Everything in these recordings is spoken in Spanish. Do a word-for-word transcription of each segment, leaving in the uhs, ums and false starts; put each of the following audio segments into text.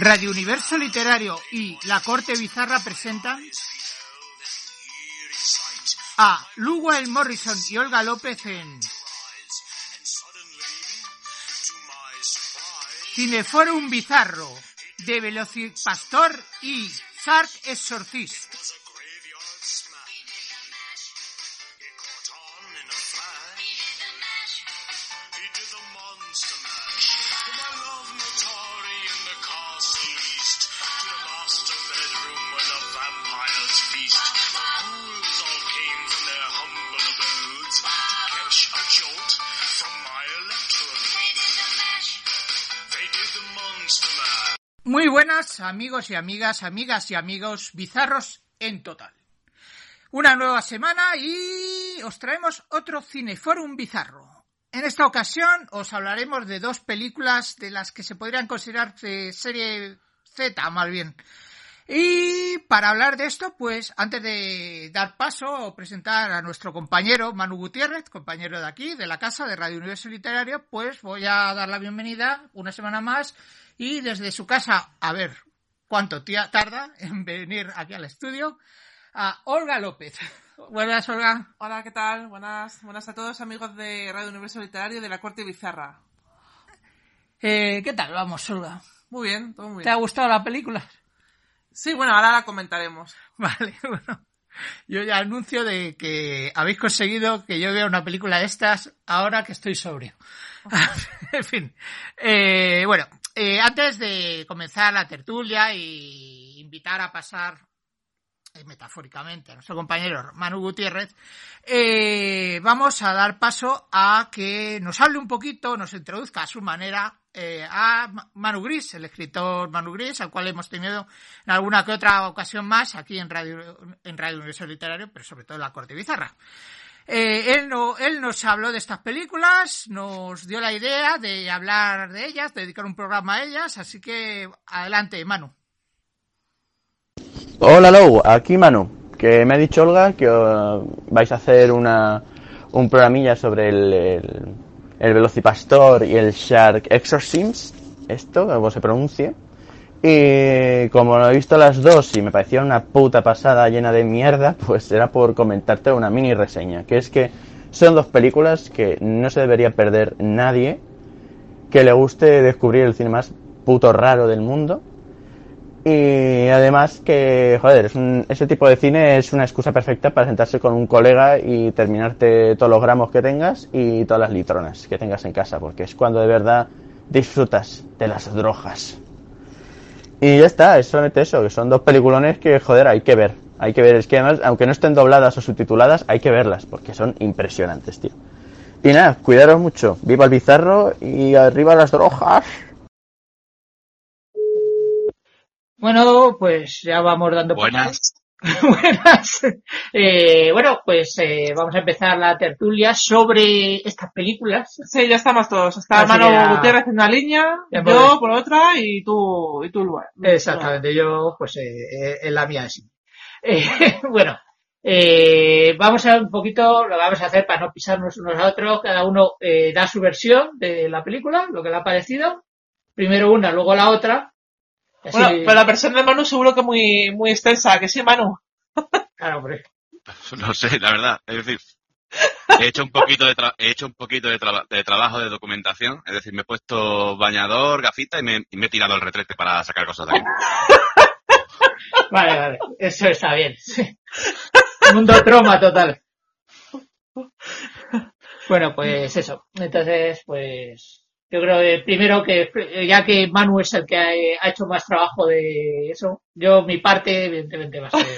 Radio Universo Literario y La Corte Bizarra presentan a Llewellyn Morrison y Olga López en Cineforum Bizarro de Velocipastor y Shark Exorcist. Muy buenas amigos y amigas, amigas y amigos bizarros en total. Una nueva semana y os traemos otro Cineforum bizarro. En esta ocasión os hablaremos de dos películas de las que se podrían considerar de serie Z, más bien. Y para hablar de esto, pues antes de dar paso o presentar a nuestro compañero Manu Gutiérrez, compañero de aquí, de la casa de Radio Universo Literario, pues voy a dar la bienvenida una semana más y desde su casa, a ver cuánto tía tarda en venir aquí al estudio, a Olga López. Buenas, Olga. Hola, ¿qué tal? Buenas, buenas a todos, amigos de Radio Universo Literario de La Corte Bizarra. Eh, ¿Qué tal? Vamos, Olga. Muy bien, todo muy bien. ¿Te ha gustado la película? Sí, bueno, ahora la comentaremos. Vale, bueno. Yo ya anuncio de que habéis conseguido que yo vea una película de estas ahora que estoy sobrio. En fin. Eh, bueno, eh, antes de comenzar la tertulia y invitar a pasar eh, metafóricamente a nuestro compañero Manu Gutiérrez, eh, vamos a dar paso a que nos hable un poquito, nos introduzca a su manera eh, a Manu Gris, el escritor Manu Gris, al cual hemos tenido en alguna que otra ocasión más aquí en Radio, en Radio Universo Literario, pero sobre todo en La Corte Bizarra. Eh, él, no, él nos habló de estas películas, nos dio la idea de hablar de ellas, de dedicar un programa a ellas, así que adelante, Manu. Hola, Lou, aquí Manu, que me ha dicho Olga que uh, vais a hacer una un programilla sobre el, el, el Velocipastor y el Shark Exorcist, esto, como se pronuncie, y como lo he visto las dos y me parecía una puta pasada llena de mierda, pues era por comentarte una mini reseña, que es que son dos películas que no se debería perder nadie que le guste descubrir el cine más puto raro del mundo. Y además que, joder, es un, ese tipo de cine es una excusa perfecta para sentarse con un colega y terminarte todos los gramos que tengas y todas las litronas que tengas en casa, porque es cuando de verdad disfrutas de las drogas. Y ya está, es solamente eso, que son dos peliculones que, joder, hay que ver. Hay que ver, es que además, aunque no estén dobladas o subtituladas, hay que verlas, porque son impresionantes, tío. Y nada, cuidaros mucho, viva el bizarro y arriba las drogas. Bueno, pues ya vamos dando buenas. Buenas. Eh, bueno, pues eh, vamos a empezar la tertulia sobre estas películas. Sí, ya estamos todos. Está Así Manu ya... Gutiérrez en una línea, ya yo podéis... por otra y tú y tú lugar. Exactamente, yo pues eh, en la mía sí. Eh, bueno, eh, vamos a un poquito, lo vamos a hacer para no pisarnos unos a otros, cada uno eh, da su versión de la película, lo que le ha parecido. Primero una, luego la otra. Así... Bueno, pero la versión de Manu seguro que muy muy extensa, ¿que sí, Manu? Claro, hombre. No sé, la verdad, es decir, he hecho un poquito de tra- he hecho un poquito de, tra- de trabajo de documentación, es decir, me he puesto bañador, gafita y me, y me he tirado el retrete para sacar cosas de aquí. Vale, vale, eso está bien. Sí. Mundo troma total. Bueno, pues eso. Entonces, pues yo creo que primero que, ya que Manu es el que ha, ha hecho más trabajo de eso, yo mi parte evidentemente va a ser...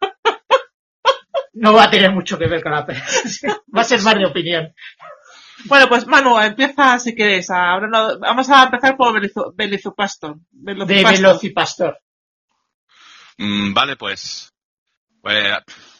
No va a tener mucho que ver con la película. Va a ser más de opinión. Bueno, pues Manu, empieza si quieres. A, no, vamos a empezar por Velocipastor. De Velocipastor. Mm, vale, pues... Pues...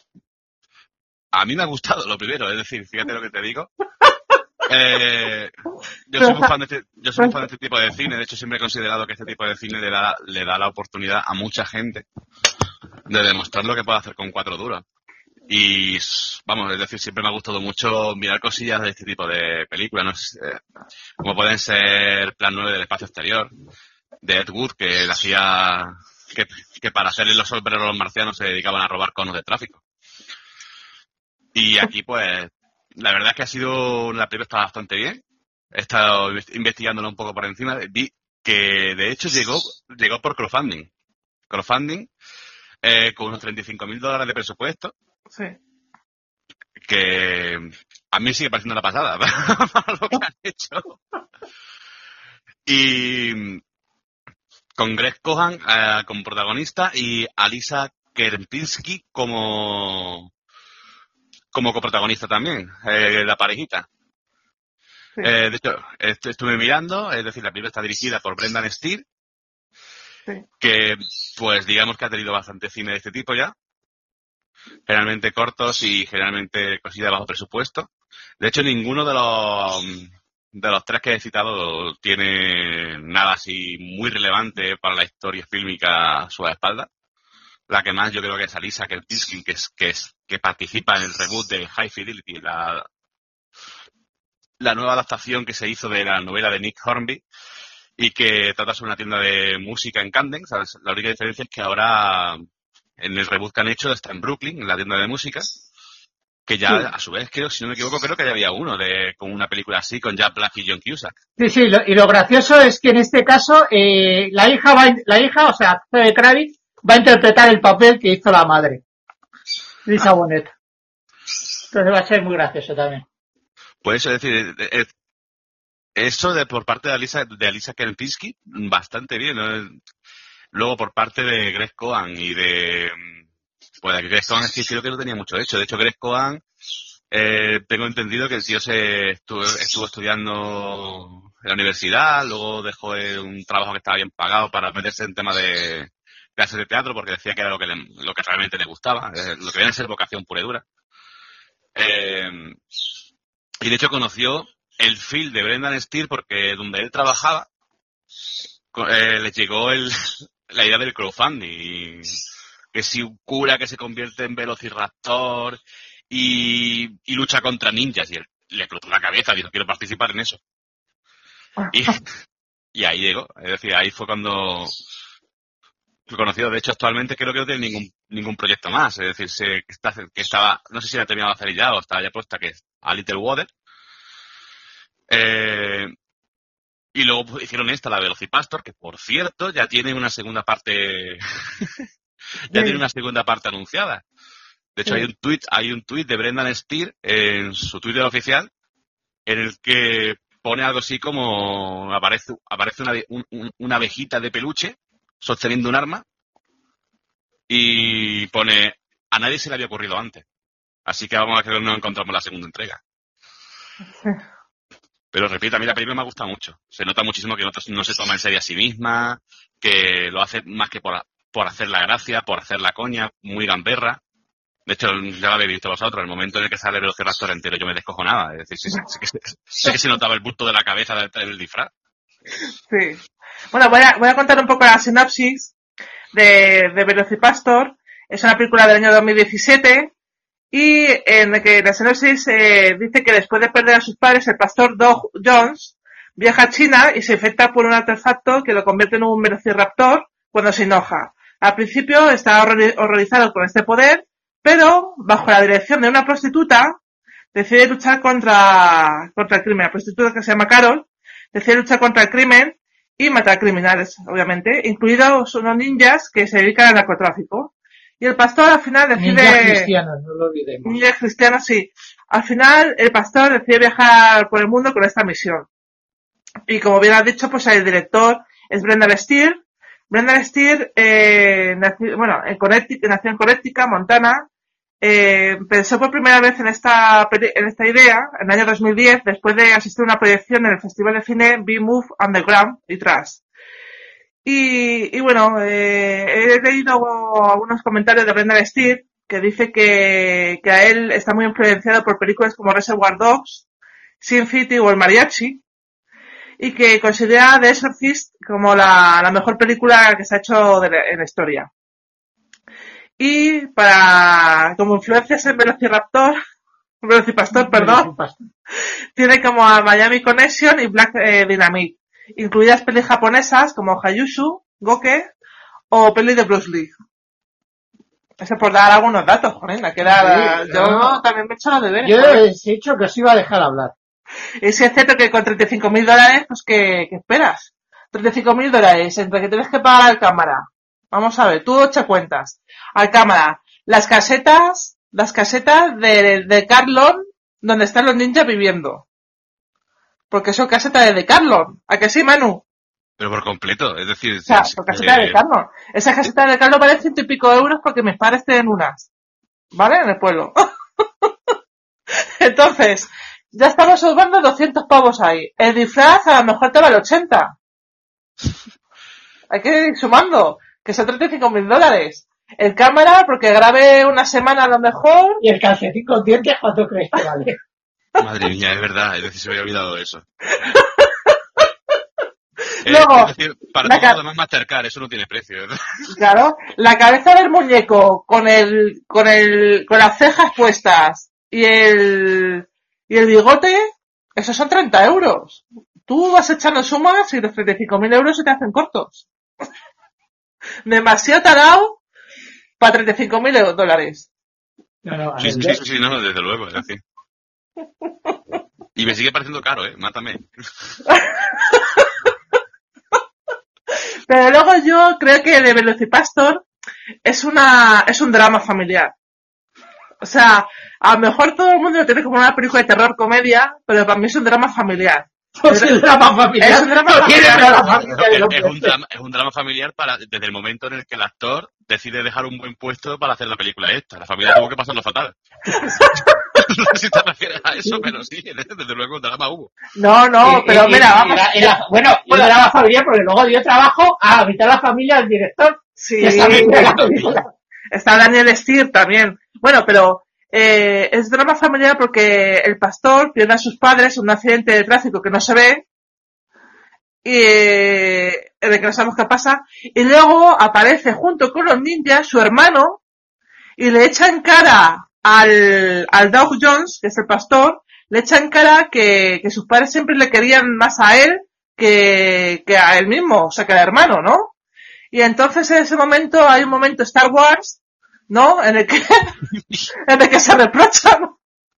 A mí me ha gustado lo primero, es decir, fíjate lo que te digo. Eh, yo soy muy fan de este, yo soy muy fan de este tipo de cine. De hecho, siempre he considerado que este tipo de cine le da, le da la oportunidad a mucha gente de demostrar lo que puede hacer con cuatro duros. Y, vamos, es decir, siempre me ha gustado mucho mirar cosillas de este tipo de películas, ¿no? Eh, como pueden ser Plan nueve del espacio exterior, de Ed Wood, que le hacía que, que para hacer los sombreros los marcianos se dedicaban a robar conos de tráfico. Y aquí, pues, la verdad es que ha sido, la película está bastante bien. He estado investigándola un poco por encima. Vi que, de hecho, llegó llegó por crowdfunding. Crowdfunding, eh, con unos treinta y cinco mil dólares de presupuesto. Sí. Que a mí sigue pareciendo una pasada para lo que han hecho. Y con Greg Cohan eh, como protagonista y Alisa Kempinski como como coprotagonista también, eh, la parejita. Sí. Eh, de hecho, est- estuve mirando, es decir, la película está dirigida por Brendan Steere, Sí. que pues digamos que ha tenido bastante cine de este tipo ya, generalmente cortos y generalmente cosillas de bajo presupuesto. De hecho, ninguno de los de los tres que he citado tiene nada así muy relevante para la historia fílmica a su espalda. La que más yo creo que es Alisa Kempinski, que es, que es que participa en el reboot de High Fidelity, la, la nueva adaptación que se hizo de la novela de Nick Hornby y que trata sobre una tienda de música en Camden. ¿Sabes? La única diferencia es que ahora en el reboot que han hecho está en Brooklyn, en la tienda de música, que ya Sí. a su vez creo, si no me equivoco, creo que ya había uno de con una película así con Jack Black y John Cusack. Sí, sí, lo- y lo gracioso es que en este caso eh, la hija va, in- la hija, o sea, Zoe Kravitz, va a interpretar el papel que hizo la madre, Lisa Ah. Bonet. Entonces va a ser muy gracioso también. Pues es decir, eh, eh, eso de por parte de Alisa, de Alisa Kempinski, bastante bien, ¿no? Luego por parte de Greg Cohan y de... Pues de Greg Cohan es que creo que no tenía mucho hecho. De hecho, Greg Cohan, eh, tengo entendido que el tío se estuvo, estuvo estudiando en la universidad, luego dejó eh, un trabajo que estaba bien pagado para meterse en tema de clases de teatro porque decía que era lo que, le, lo que realmente le gustaba, eh, lo que viene a ser vocación pura y dura. Eh, y de hecho conoció el film de Brendan Steere porque donde él trabajaba co- eh, le llegó el, la idea del crowdfunding. Y que si un cura que se convierte en velociraptor y, y lucha contra ninjas. Y él le explotó la cabeza, dijo, quiero participar en eso. Y, y ahí llegó. Es decir, ahí fue cuando fue conocido. De hecho, actualmente creo que no tiene ningún ningún proyecto más. Es decir, se, que, está, que estaba, no sé si la ha terminado de hacer ya o estaba ya puesta, que es A Little Water. Eh, y luego pues, hicieron esta, la Velocipastor, que por cierto ya tiene una segunda parte ya Sí. tiene una segunda parte anunciada. De hecho, Sí. hay un tuit, hay un tuit de Brendan Steere en su Twitter oficial en el que pone algo así como aparece, aparece una, un- un- una abejita de peluche sosteniendo un arma y pone a nadie se le había ocurrido antes. Así que vamos a ver que nos encontramos la segunda entrega. Pero repito, a mí la película me ha gustado mucho. Se nota muchísimo que no, no se toma en serio a sí misma, que lo hace más que por, por hacer la gracia, por hacer la coña, muy gamberra. De hecho, ya lo habéis visto vosotros, el momento en el que sale el Velociraptor entero yo me descojonaba. Es decir, sí, sí, sí, que se- sí que se notaba el bulto de la cabeza del, del disfraz. Sí. Bueno, voy a, voy a contar un poco la sinopsis de, de Velocipastor. Es una película del año dos mil diecisiete y en la que la sinopsis eh, dice que después de perder a sus padres, el pastor Doug Jones viaja a China y se infecta por un artefacto que lo convierte en un velociraptor cuando se enoja. Al principio está horror- horrorizado con este poder, pero bajo la dirección de una prostituta decide luchar contra, contra el crimen. La prostituta, que se llama Carol, decide luchar contra el crimen y matar criminales, obviamente, incluidos unos ninjas que se dedican al narcotráfico. Y el pastor al final decide... Ninjas cristianos, no lo olvidemos. Ninjas cristianos, sí. Al final el pastor decide viajar por el mundo con esta misión. Y como bien has dicho, pues el director es Brendan Steere. Brendan Steere, eh, nació, bueno, en Connecticut, nació en Connecticut, Montana. Eh, pensó por primera vez en esta, peli- en esta idea en el año dos mil diez, después de asistir a una proyección en el Festival de Cine B-Move Underground y Trash. Y, y bueno, eh, he leído algunos comentarios de Brendan Steere que dice que, que a él está muy influenciado por películas como Reservoir Dogs, Sin City o El Mariachi, y que considera The Exorcist como la, la mejor película que se ha hecho de la, en la historia. Y para, como influencias en Velociraptor, Velocipastor, perdón, tiene como a Miami Connection y Black eh, Dynamite. incluidas pelis japonesas como Hayushu, Goke o peli de Bruce Lee. Eso por dar algunos datos, Jorena, que era, sí, yo no, también me he hecho los deberes. Yo he dicho que os iba a dejar hablar. Y si es cierto que con treinta y cinco mil dólares, pues ¿qué, qué esperas? treinta y cinco mil dólares, entre que tienes que pagar al cámara. Vamos a ver, tú echa cuentas. Al cámara, las casetas, las casetas de, de Carlon, donde están los ninjas viviendo. Porque son casetas de Decathlon. ¿A que sí, Manu? Pero por completo, es decir... O sea, por caseta de Decathlon. Esas casetas de Decathlon valen ciento y pico euros porque mis padres tienen unas. ¿Vale? En el pueblo. Entonces, ya estamos subiendo doscientos pavos ahí. El disfraz a lo mejor te vale ochenta. Hay que ir sumando, que son treinta y cinco mil dólares. El cámara, porque grabe una semana a lo mejor. Y el calcetín con dientes, ¿cuánto crees que vale? Madre mía, es verdad, es decir, se me había olvidado de eso. Luego, es decir, para todo ca- lo demás Mastercard, eso no tiene precio, ¿verdad? Claro, la cabeza del muñeco con el, con el, con las cejas puestas y el, y el bigote, esos son treinta euros. Tú vas echando sumas y los treinta y cinco mil euros se te hacen cortos. Demasiado tarado para treinta y cinco mil dólares. No, no, sí, sí, sí, sí, no, desde luego, es decir. Y me sigue pareciendo caro, ¿eh? Mátame. Pero luego yo creo que The Velocipastor es una, es un drama familiar. O sea, a lo mejor todo el mundo lo tiene como una película de terror comedia, pero para mí es un drama familiar. Es un drama familiar. Es un drama familiar. Es un drama, es un drama familiar para, desde el momento en el que el actor decide dejar un buen puesto para hacer la película esta. La familia tuvo que pasarlo fatal. No sé si te refieres a eso, pero sí, desde luego un drama hubo. No, no, y, pero y, mira, y, vamos. Y la, y la, bueno, y un drama familiar porque luego dio trabajo a mitad de la familia del director. Sí, que está, la está Daniel Steele también. Bueno, pero eh, es drama familiar porque el pastor pierde a sus padres en un accidente de tráfico que no se ve y eh, de que no sabemos qué pasa, y luego aparece junto con los ninjas su hermano y le echa en cara al, al Doug Jones, que es el pastor, le echa en cara que, que sus padres siempre le querían más a él que, que a él mismo, o sea, que al hermano, ¿no? Y entonces en ese momento hay un momento Star Wars, ¿no? En el que, en el que se reprochan.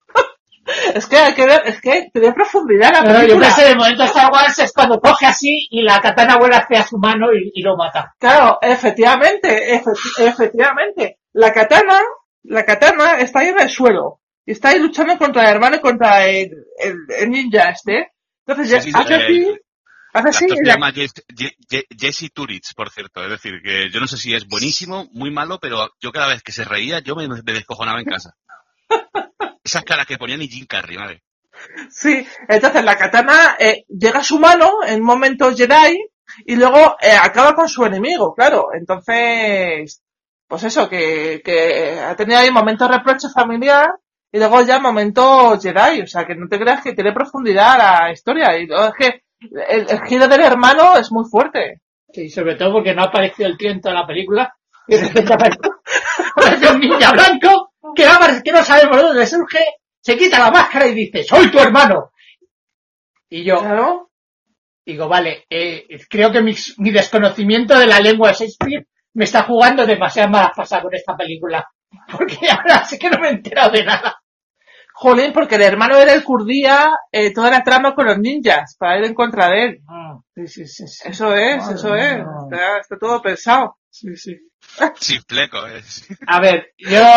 Es que hay que ver, es que tiene profundidad la película. Pero yo pensé, el momento de Star Wars es cuando coge así y la katana vuela hacia su mano y, y lo mata. Claro, efectivamente, efecti- efectivamente. La katana, la katana está ahí en el suelo. Y está ahí luchando contra el hermano y contra el, el, el ninja este. Entonces, sí, sí, hace eh, así, hace así. Se La... llama Jesse, Jesse, Jesse Turitz, por cierto. Es decir, que yo no sé si es buenísimo, muy malo, pero yo cada vez que se reía, yo me, me descojonaba en casa. Esas caras que ponía ni Jim Carrey, madre. Sí, entonces la katana eh, llega a su mano en un momento Jedi y luego eh, acaba con su enemigo, claro. Entonces, pues eso, que, que ha tenido ahí momento de reproche familiar y luego ya momento Jedi. O sea, que no te creas que tiene profundidad la historia. Y luego es que el, el giro del hermano es muy fuerte. Sí, sobre todo porque no ha aparecido el tío en toda la película. Y de repente aparece un ninja blanco que, va, que no sabemos dónde surge, se quita la máscara y dice, ¡soy tu hermano! Y yo, ¿Claro? digo, vale, eh, creo que mi, mi desconocimiento de la lengua de Shakespeare me está jugando demasiado malas pasadas con esta película. Porque ahora sí que no me he enterado de nada. Jolín, porque el hermano era el que urdía eh, toda la trama con los ninjas, para ir en contra de él. Ah, sí, sí, sí, sí. Eso es, Madre eso es. mía. Está, está todo pensado. Sí, sí. Sin fleco, ¿eh? A ver,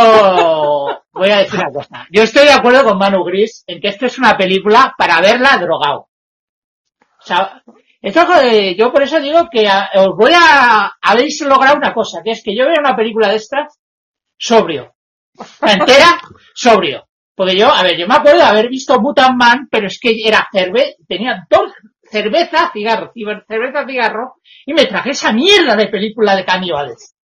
yo voy a decir una cosa. Yo estoy de acuerdo con Manu Gris en que esto es una película para verla drogado. O sea, esto, eh, yo por eso digo que a, os voy a... Habéis logrado una cosa, que es que yo veo una película de estas sobrio. Entera, sobrio. Porque yo, a ver, yo me acuerdo de haber visto Mutant Man, pero es que era cerveza, tenía dos, cerveza, cigarro, cerveza, cigarro, y me traje esa mierda de película de caníbales.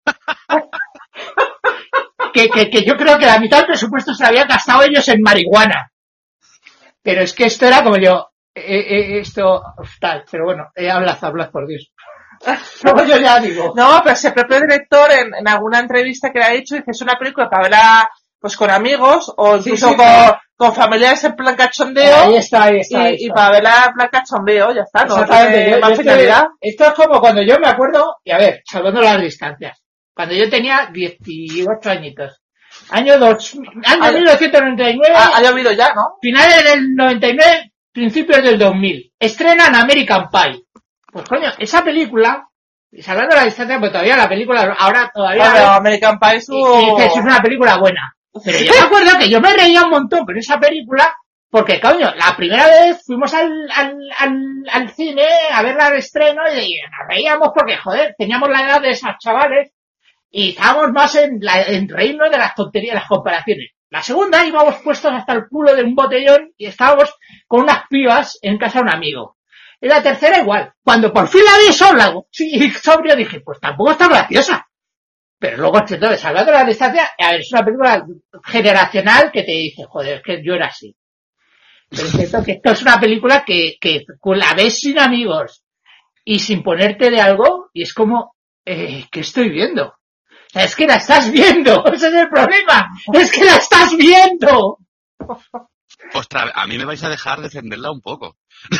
que, que, que yo creo que la mitad del presupuesto se habían gastado ellos en marihuana. Pero es que esto era como yo, eh, eh, esto, tal, pero bueno, eh, hablas, hablas, por Dios. Luego yo ya digo. No, pero si el propio director en, en alguna entrevista que le ha hecho dice que es una película para verla pues con amigos o incluso Sí, sí, con, sí. con familiares en plan cachondeo. Ahí está, ahí está. Y, ahí y está. para verla en plan cachondeo, ya está, ¿no? Exactamente. Tiene Yo- más yo estoy- finalidad. esto es como cuando yo me acuerdo, y a ver, salvando las distancias, cuando yo tenía dieciocho añitos. Año dos, año Ah, mil novecientos noventa y nueve, Ha, ha llovido ya, ¿no? finales del noventa y nueve, principios del dos mil. Estrenan American Pie. Pues coño, esa película, y salvando la distancia, pues todavía la película, ahora todavía... Pero American Pie es y- y dices, es una película buena. Pero yo me acuerdo que yo me reía un montón con esa película, porque coño, la primera vez fuimos al, al, al, al cine a verla al estreno y nos reíamos porque, joder, teníamos la edad de esos chavales y estábamos más en, la, en reírnos de las tonterías, las comparaciones. La segunda íbamos puestos hasta el culo de un botellón y estábamos con unas pibas en casa de un amigo. Y la tercera igual. Cuando por fin la vi sola, sí, sobrio, dije, pues tampoco está graciosa. Pero luego, entonces, salvando la distancia, a ver, es una película generacional que te dice, joder, es que yo era así. Pero es cierto que esto es una película que, que la ves sin amigos y sin ponerte de algo y es como, eh, ¿qué estoy viendo? O sea, es que la estás viendo, ese es el problema, es que la estás viendo. Ostras, a mí me vais a dejar defenderla un poco.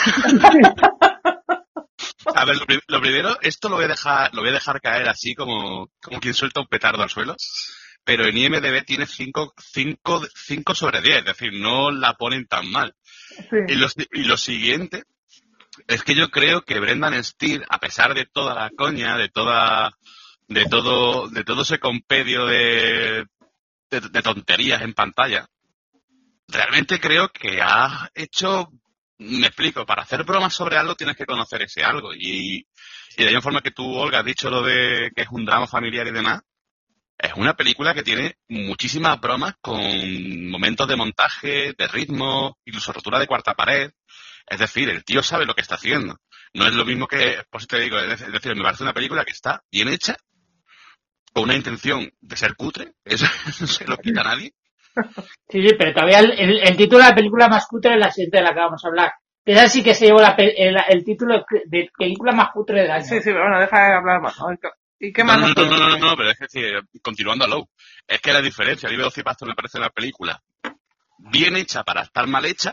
A ver, lo, pri- lo primero, esto lo voy a dejar, lo voy a dejar caer así como, como quien suelta un petardo al suelo. Pero en I M D B tiene cinco sobre diez, es decir, no la ponen tan mal. Y, lo, y lo siguiente es que yo creo que Brendan Steele, a pesar de toda la coña, de toda, de todo, de todo ese compendio de, de, de tonterías en pantalla, realmente creo que ha hecho, me explico, para hacer bromas sobre algo tienes que conocer ese algo. Y, y de la misma forma que tú, Olga, has dicho lo de que es un drama familiar y demás, es una película que tiene muchísimas bromas con momentos de montaje, de ritmo, incluso rotura de cuarta pared. Es decir, el tío sabe lo que está haciendo. No es lo mismo que, pues te digo, es decir, me parece una película que está bien hecha, con una intención de ser cutre, eso no se lo quita a nadie. Sí, sí, pero todavía el, el, el título de la película más cutre es la siguiente de la que vamos a hablar. Que esa sí que se llevó la, el, el título de película más cutre del año. Sí, sí, pero bueno, deja de hablar más. ¿no? ¿Y qué más? No, no, nos no, no, cuentas? no, no, pero es que sí, continuando a Low, es que la diferencia, a mí Velocipastor me parece una película bien hecha para estar mal hecha,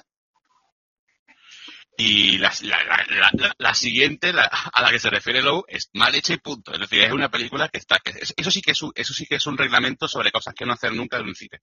y la, la, la, la, la siguiente, la, a la que se refiere Low, es mal hecha y punto. Es decir, es una película que está, que es, eso sí que es un, eso sí que es un reglamento sobre cosas que no hacer nunca en un cine.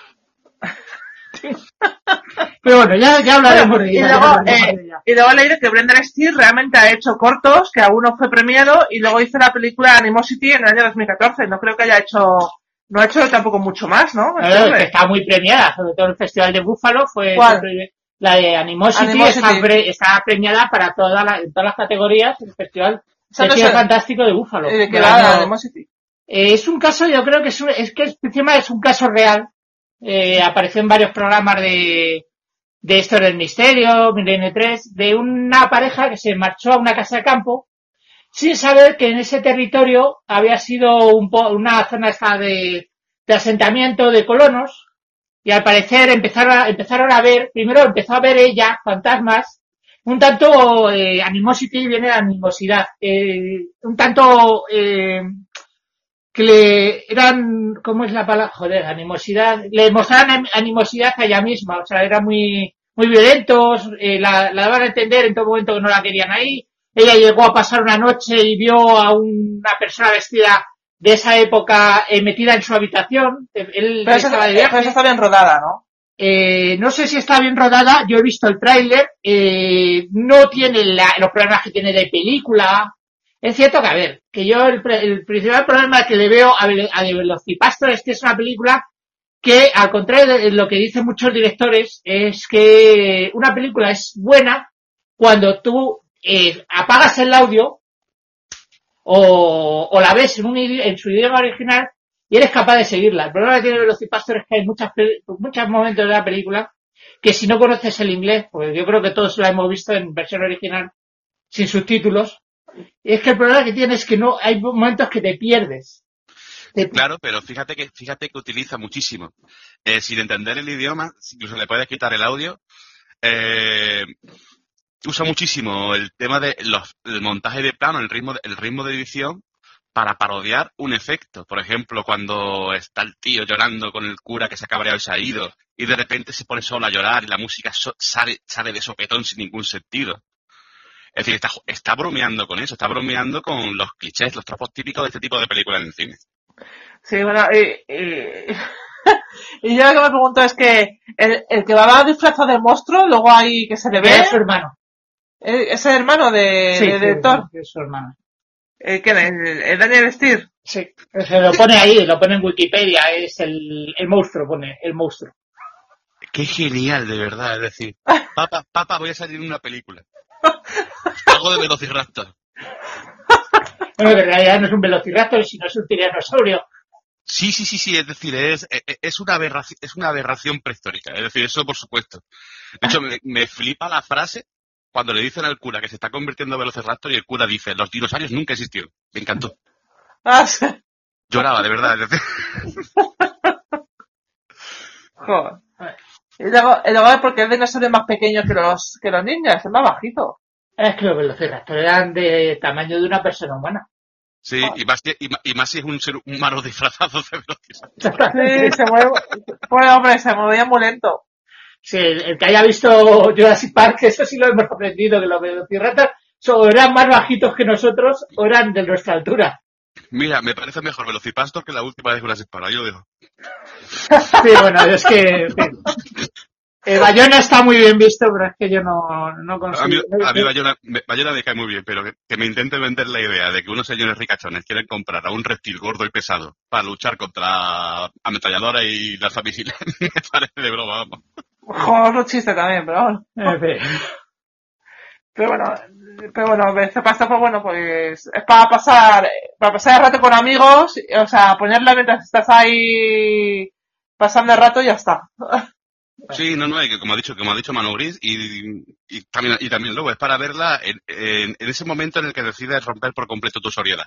Pero bueno, ya, ya hablaremos Bueno, de y, ella. luego, ya hablaremos eh, de ella. y luego he leído que Brendan Steele realmente ha hecho cortos, que aún no fue premiado, y luego hizo la película Animosity en el año dos mil catorce. No creo que haya hecho, no ha hecho tampoco mucho más, ¿no? La verdad es que está muy premiada, sobre todo el Festival de Búfalo fue ¿Cuál? la de Animosity, Animosity. Está, pre, está premiada para toda la, en todas las categorías del Festival Esa no de Cine sé- Fantástico de Búfalo. ¿De qué Del va año- la Animosity? Eh, es un caso, yo creo que es, un, es que encima es un caso real. Eh, apareció en varios programas de, de esto del misterio, Milenio tres, de una pareja que se marchó a una casa de campo sin saber que en ese territorio había sido un po, una zona esta de, de asentamiento de colonos, y al parecer empezaron a, empezaron a ver, primero empezó a ver ella fantasmas, un tanto eh, Animosity viene de animosidad, eh, un tanto eh, que le eran, ¿cómo es la palabra? Joder, animosidad, le mostraban animosidad a ella misma, o sea, eran muy, muy violentos, eh, la, la daban a entender en todo momento que no la querían ahí. Ella llegó a pasar una noche y vio a una persona vestida de esa época eh, metida en su habitación. Él Pero esa, estaba de pero viaje. esa está bien rodada, ¿no? Eh, no sé si está bien rodada, yo he visto el tráiler, eh, no tiene la, los problemas que tiene de película. Es cierto que, a ver, que yo el, el principal problema que le veo a, a The Velocipastor es que es una película que, al contrario de lo que dicen muchos directores, es que una película es buena cuando tú eh, apagas el audio o, o la ves en, un, en su idioma original y eres capaz de seguirla. El problema que tiene Velocipastor es que hay muchas, muchos momentos de la película que si no conoces el inglés, pues yo creo que todos la hemos visto en versión original sin subtítulos, y es que el problema que tiene es que no hay momentos que te pierdes. Te... Claro, pero fíjate que fíjate que utiliza muchísimo. Eh, sin entender el idioma, incluso le puedes quitar el audio. Eh, usa muchísimo el tema de los, el montaje de plano, el ritmo, el ritmo de edición para parodiar un efecto. Por ejemplo, cuando está el tío llorando con el cura que se ha cabreado y se ha ido, y de repente se pone solo a llorar y la música so- sale, sale de sopetón sin ningún sentido. Es decir, está, está bromeando con eso, está bromeando con los clichés, los tropos típicos de este tipo de películas en el cine. Sí, bueno, y, y, y yo lo que me pregunto es que el, el que va disfrazado de monstruo, luego hay que se le ve, Es su hermano. eh, es el hermano de, Sí, de, sí, de Thor. es su hermano. Eh, ¿Quién es? ¿El, el Daniel Steele? Sí. Se lo pone ahí, lo pone en Wikipedia, es el, el monstruo, pone, el monstruo. Qué genial, de verdad, es decir, papá, papá, voy a salir en una película. Algo de Velociraptor. Bueno, que en realidad no es un velociraptor, sino es un tiranosaurio. Sí, sí, sí, sí, es decir, es, es una aberración, es una aberración prehistórica, es decir, eso por supuesto. De hecho, me, me flipa la frase cuando le dicen al cura que se está convirtiendo en Velociraptor y el cura dice, los dinosaurios nunca existieron. Me encantó. Ah, sí. Lloraba, de verdad, es decir. Joder. Y luego, y luego es porque el dinosaurio es más pequeño que los, que los niños, es más bajito. Es que los velociraptores eran de tamaño de una persona humana. Sí, y más, si- y, ma- y más si es un ser humano disfrazado de Velociraptor. Sí, se mueve, pues hombre, se movía muy lento. Sí, el, el que haya visto Jurassic Park, eso sí lo hemos aprendido, que los velociraptors o eran más bajitos que nosotros o eran de nuestra altura. Mira, me parece mejor Velocipastor que la última de Jurassic Park, ahí lo dejo. Sí, bueno, es que... en fin. Eh, Bayona está muy bien visto, pero es que yo no, no A mí, consigo... a mí Bayona, me- Bayona me cae muy bien, pero que, que me intente vender la idea de que unos señores ricachones quieren comprar a un reptil gordo y pesado para luchar contra ametralladoras y lanzamisiles, me parece de broma, vamos. Joder, un chiste también, pero bueno. En fin. Pero bueno, pero bueno, este pasto, pues bueno, pues es para pasar, para pasar el rato con amigos, o sea, ponerla mientras estás ahí pasando el rato y ya está. Sí, no, no, hay que como ha dicho, como ha dicho Manu Gris, y, y también, y también luego es para verla en, en, en ese momento en el que decides romper por completo tu sobriedad.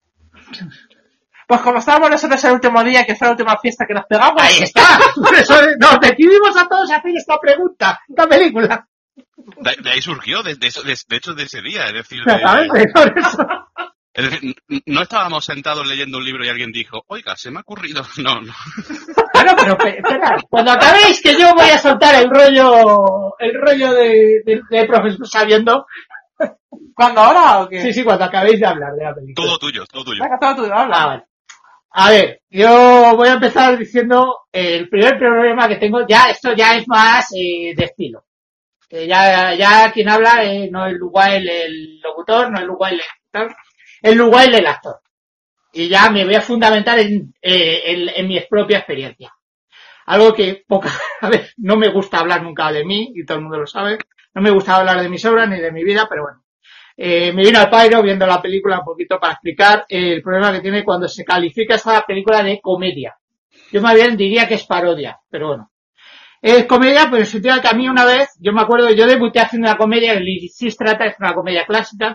Pues como estábamos nosotros el último día, que fue la última fiesta que nos pegamos. Ahí está. Por eso nos decidimos a todos a hacer esta pregunta, esta película. De, de ahí surgió, de, de, eso- de, de hecho, de ese día, es decir, de- Exactamente, por eso. es decir, n- no estábamos sentados leyendo un libro y alguien dijo, oiga, se me ha ocurrido, no, no. Bueno, pero pe- espera, cuando acabéis que yo voy a soltar el rollo, el rollo de, de, de profesor sabiendo. ¿Cuándo ahora o qué? Sí, sí, cuando acabéis de hablar de la película. Todo tuyo, todo tuyo. Venga, todo tuyo, habla. Ah, vale. A ver, yo voy a empezar diciendo el primer problema que tengo, ya, esto ya es más eh, de estilo. Eh, ya, ya quien habla eh, no es Luguail el locutor, no es Luguail el actor, es Luguail el actor. Y ya me voy a fundamentar en, eh, en, en mi propia experiencia. Algo que poca, a ver, no me gusta hablar nunca de mí, y todo el mundo lo sabe. No me gusta hablar de mis obras ni de mi vida, pero bueno. Eh, me vino al pairo viendo la película un poquito para explicar eh, el problema que tiene cuando se califica esta película de comedia. Yo más bien diría que es parodia, pero bueno. Es comedia, pues en el sentido de que a mí una vez, yo me acuerdo, yo debuté haciendo una comedia, el Lysistrata, es una comedia clásica,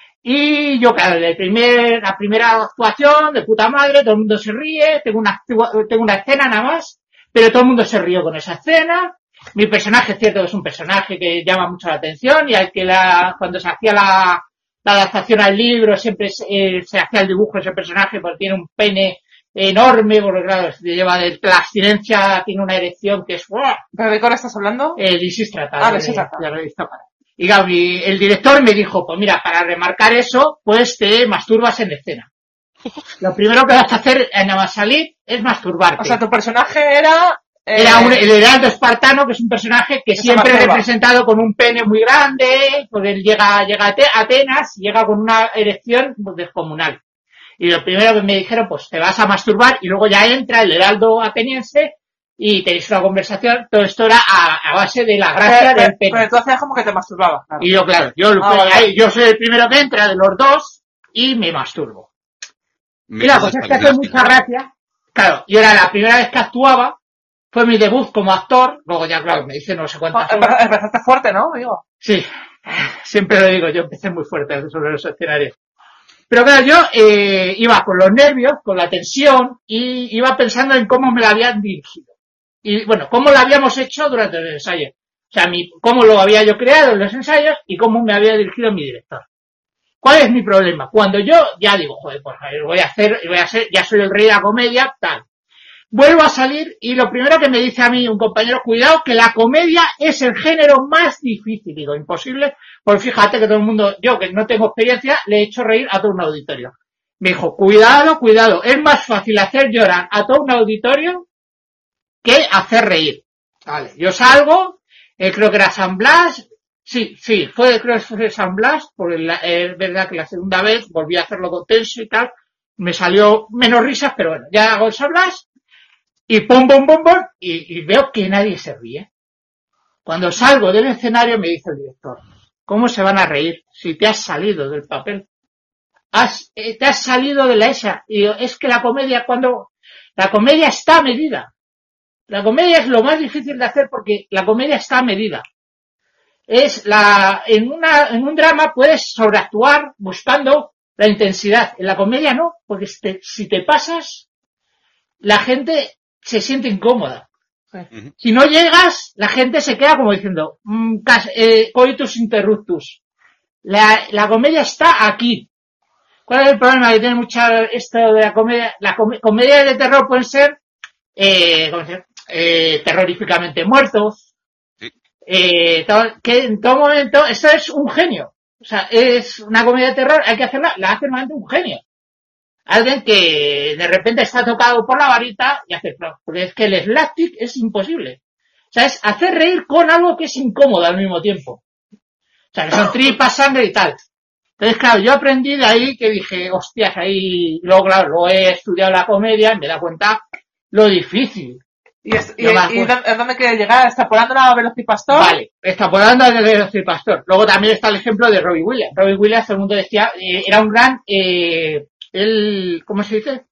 y yo, claro, el primer, la primera actuación, de puta madre, todo el mundo se ríe, tengo una, actua- tengo una escena nada más, pero todo el mundo se rió con esa escena. Mi personaje, es cierto, es un personaje que llama mucho la atención y al que la, cuando se hacía la, la adaptación al libro siempre se, eh, se hacía el dibujo de ese personaje porque tiene un pene enorme, porque claro, se lleva de la abstinencia, tiene una erección que es, ¡buah! ¿Pero de qué hora estás hablando? Eh, Lisístrata, Ah, de- Lisístrata. de la revista Para. Y claro, mi- el director me dijo, pues mira, para remarcar eso, pues te masturbas en escena. Lo primero que vas a hacer en nada más salir es masturbarte. O sea, tu personaje era... eh, Era un, el heraldo espartano, que es un personaje que se siempre es masturba. representado con un pene muy grande, porque él llega, llega a Te- a Atenas y llega con una erección pues, descomunal. Y lo primero que me dijeron, pues te vas a masturbar y luego ya entra el heraldo ateniense y tenéis una conversación. Todo esto era a, a base de la gracia pero, del pero, pene. pero tú hacías como que te masturbabas, claro. Y yo, claro, yo, Ah, vale. ahí, yo soy el primero que entra de los dos y me masturbo. Me Y la quedo cosa es que hace fantástico. mucha gracia. Claro, yo era la primera vez que actuaba, fue mi debut como actor, luego ya, claro, me dice no sé cuántas Ah, horas. empe- Empezaste fuerte, ¿no? Digo. Sí, siempre lo digo, yo empecé muy fuerte sobre los escenarios. Pero claro, yo eh, iba con los nervios, con la tensión, y iba pensando en cómo me la habían dirigido. Y bueno, cómo lo habíamos hecho durante los ensayos. O sea, mi, cómo lo había yo creado en los ensayos y cómo me había dirigido mi director. ¿Cuál es mi problema? Cuando yo ya digo, joder, pues voy a hacer, voy a ser, ya soy el rey de la comedia, tal. Vuelvo a salir y lo primero que me dice a mí un compañero, cuidado que la comedia es el género más difícil. Digo, imposible, pues fíjate que todo el mundo, yo que no tengo experiencia, le he hecho reír a todo un auditorio. Me dijo, cuidado, cuidado, es más fácil hacer llorar a todo un auditorio que hacer reír. Vale, yo salgo, eh, creo que era San Blas, sí, sí, fue, creo que fue San Blas, porque la, eh, es verdad que la segunda vez volví a hacerlo con tenso y tal, me salió menos risas, pero bueno, ya hago el San Blas, y pum, pum, pum, pum, y, y veo que nadie se ríe. Cuando salgo del escenario me dice el director, ¿cómo se van a reír si te has salido del papel? Has, eh, te has salido de la esa. Y yo, es que la comedia, cuando, la comedia está medida. La comedia es lo más difícil de hacer porque la comedia está medida. Es la, en una, en un drama puedes sobreactuar buscando la intensidad. En la comedia no, porque si te, si te pasas, la gente se siente incómoda. Ujú. Si no llegas, la gente se queda como diciendo, mmm, eh, coitus interruptus. La, la comedia está aquí. ¿Cuál es el problema que tiene mucha esto de la comedia? La com comedia de terror pueden ser, eh, ¿cómo se llama? Eh, terroríficamente muertos, Sí. eh, to que en todo momento, esto es un genio. O sea, es una comedia de terror, hay que hacerla, la hace normalmente un genio. Alguien que de repente está tocado por la varita y hace, porque es que el slapstick es imposible. O sea, es hacer reír con algo que es incómodo al mismo tiempo. O sea, que son tripas, sangre y tal. Entonces, claro, yo aprendí de ahí que dije, hostias, ahí, luego, claro, luego he estudiado la comedia y me da cuenta lo difícil. ¿Y, es, y, Yo me y acuerdo. dónde, dónde quiere llegar? ¿Extrapolando la Velocipastor? Vale, extrapolando al de Pastor. Luego también está el ejemplo de Robbie Williams. Robbie Williams, todo el mundo decía, eh, era un gran, eh, él, ¿cómo se dice?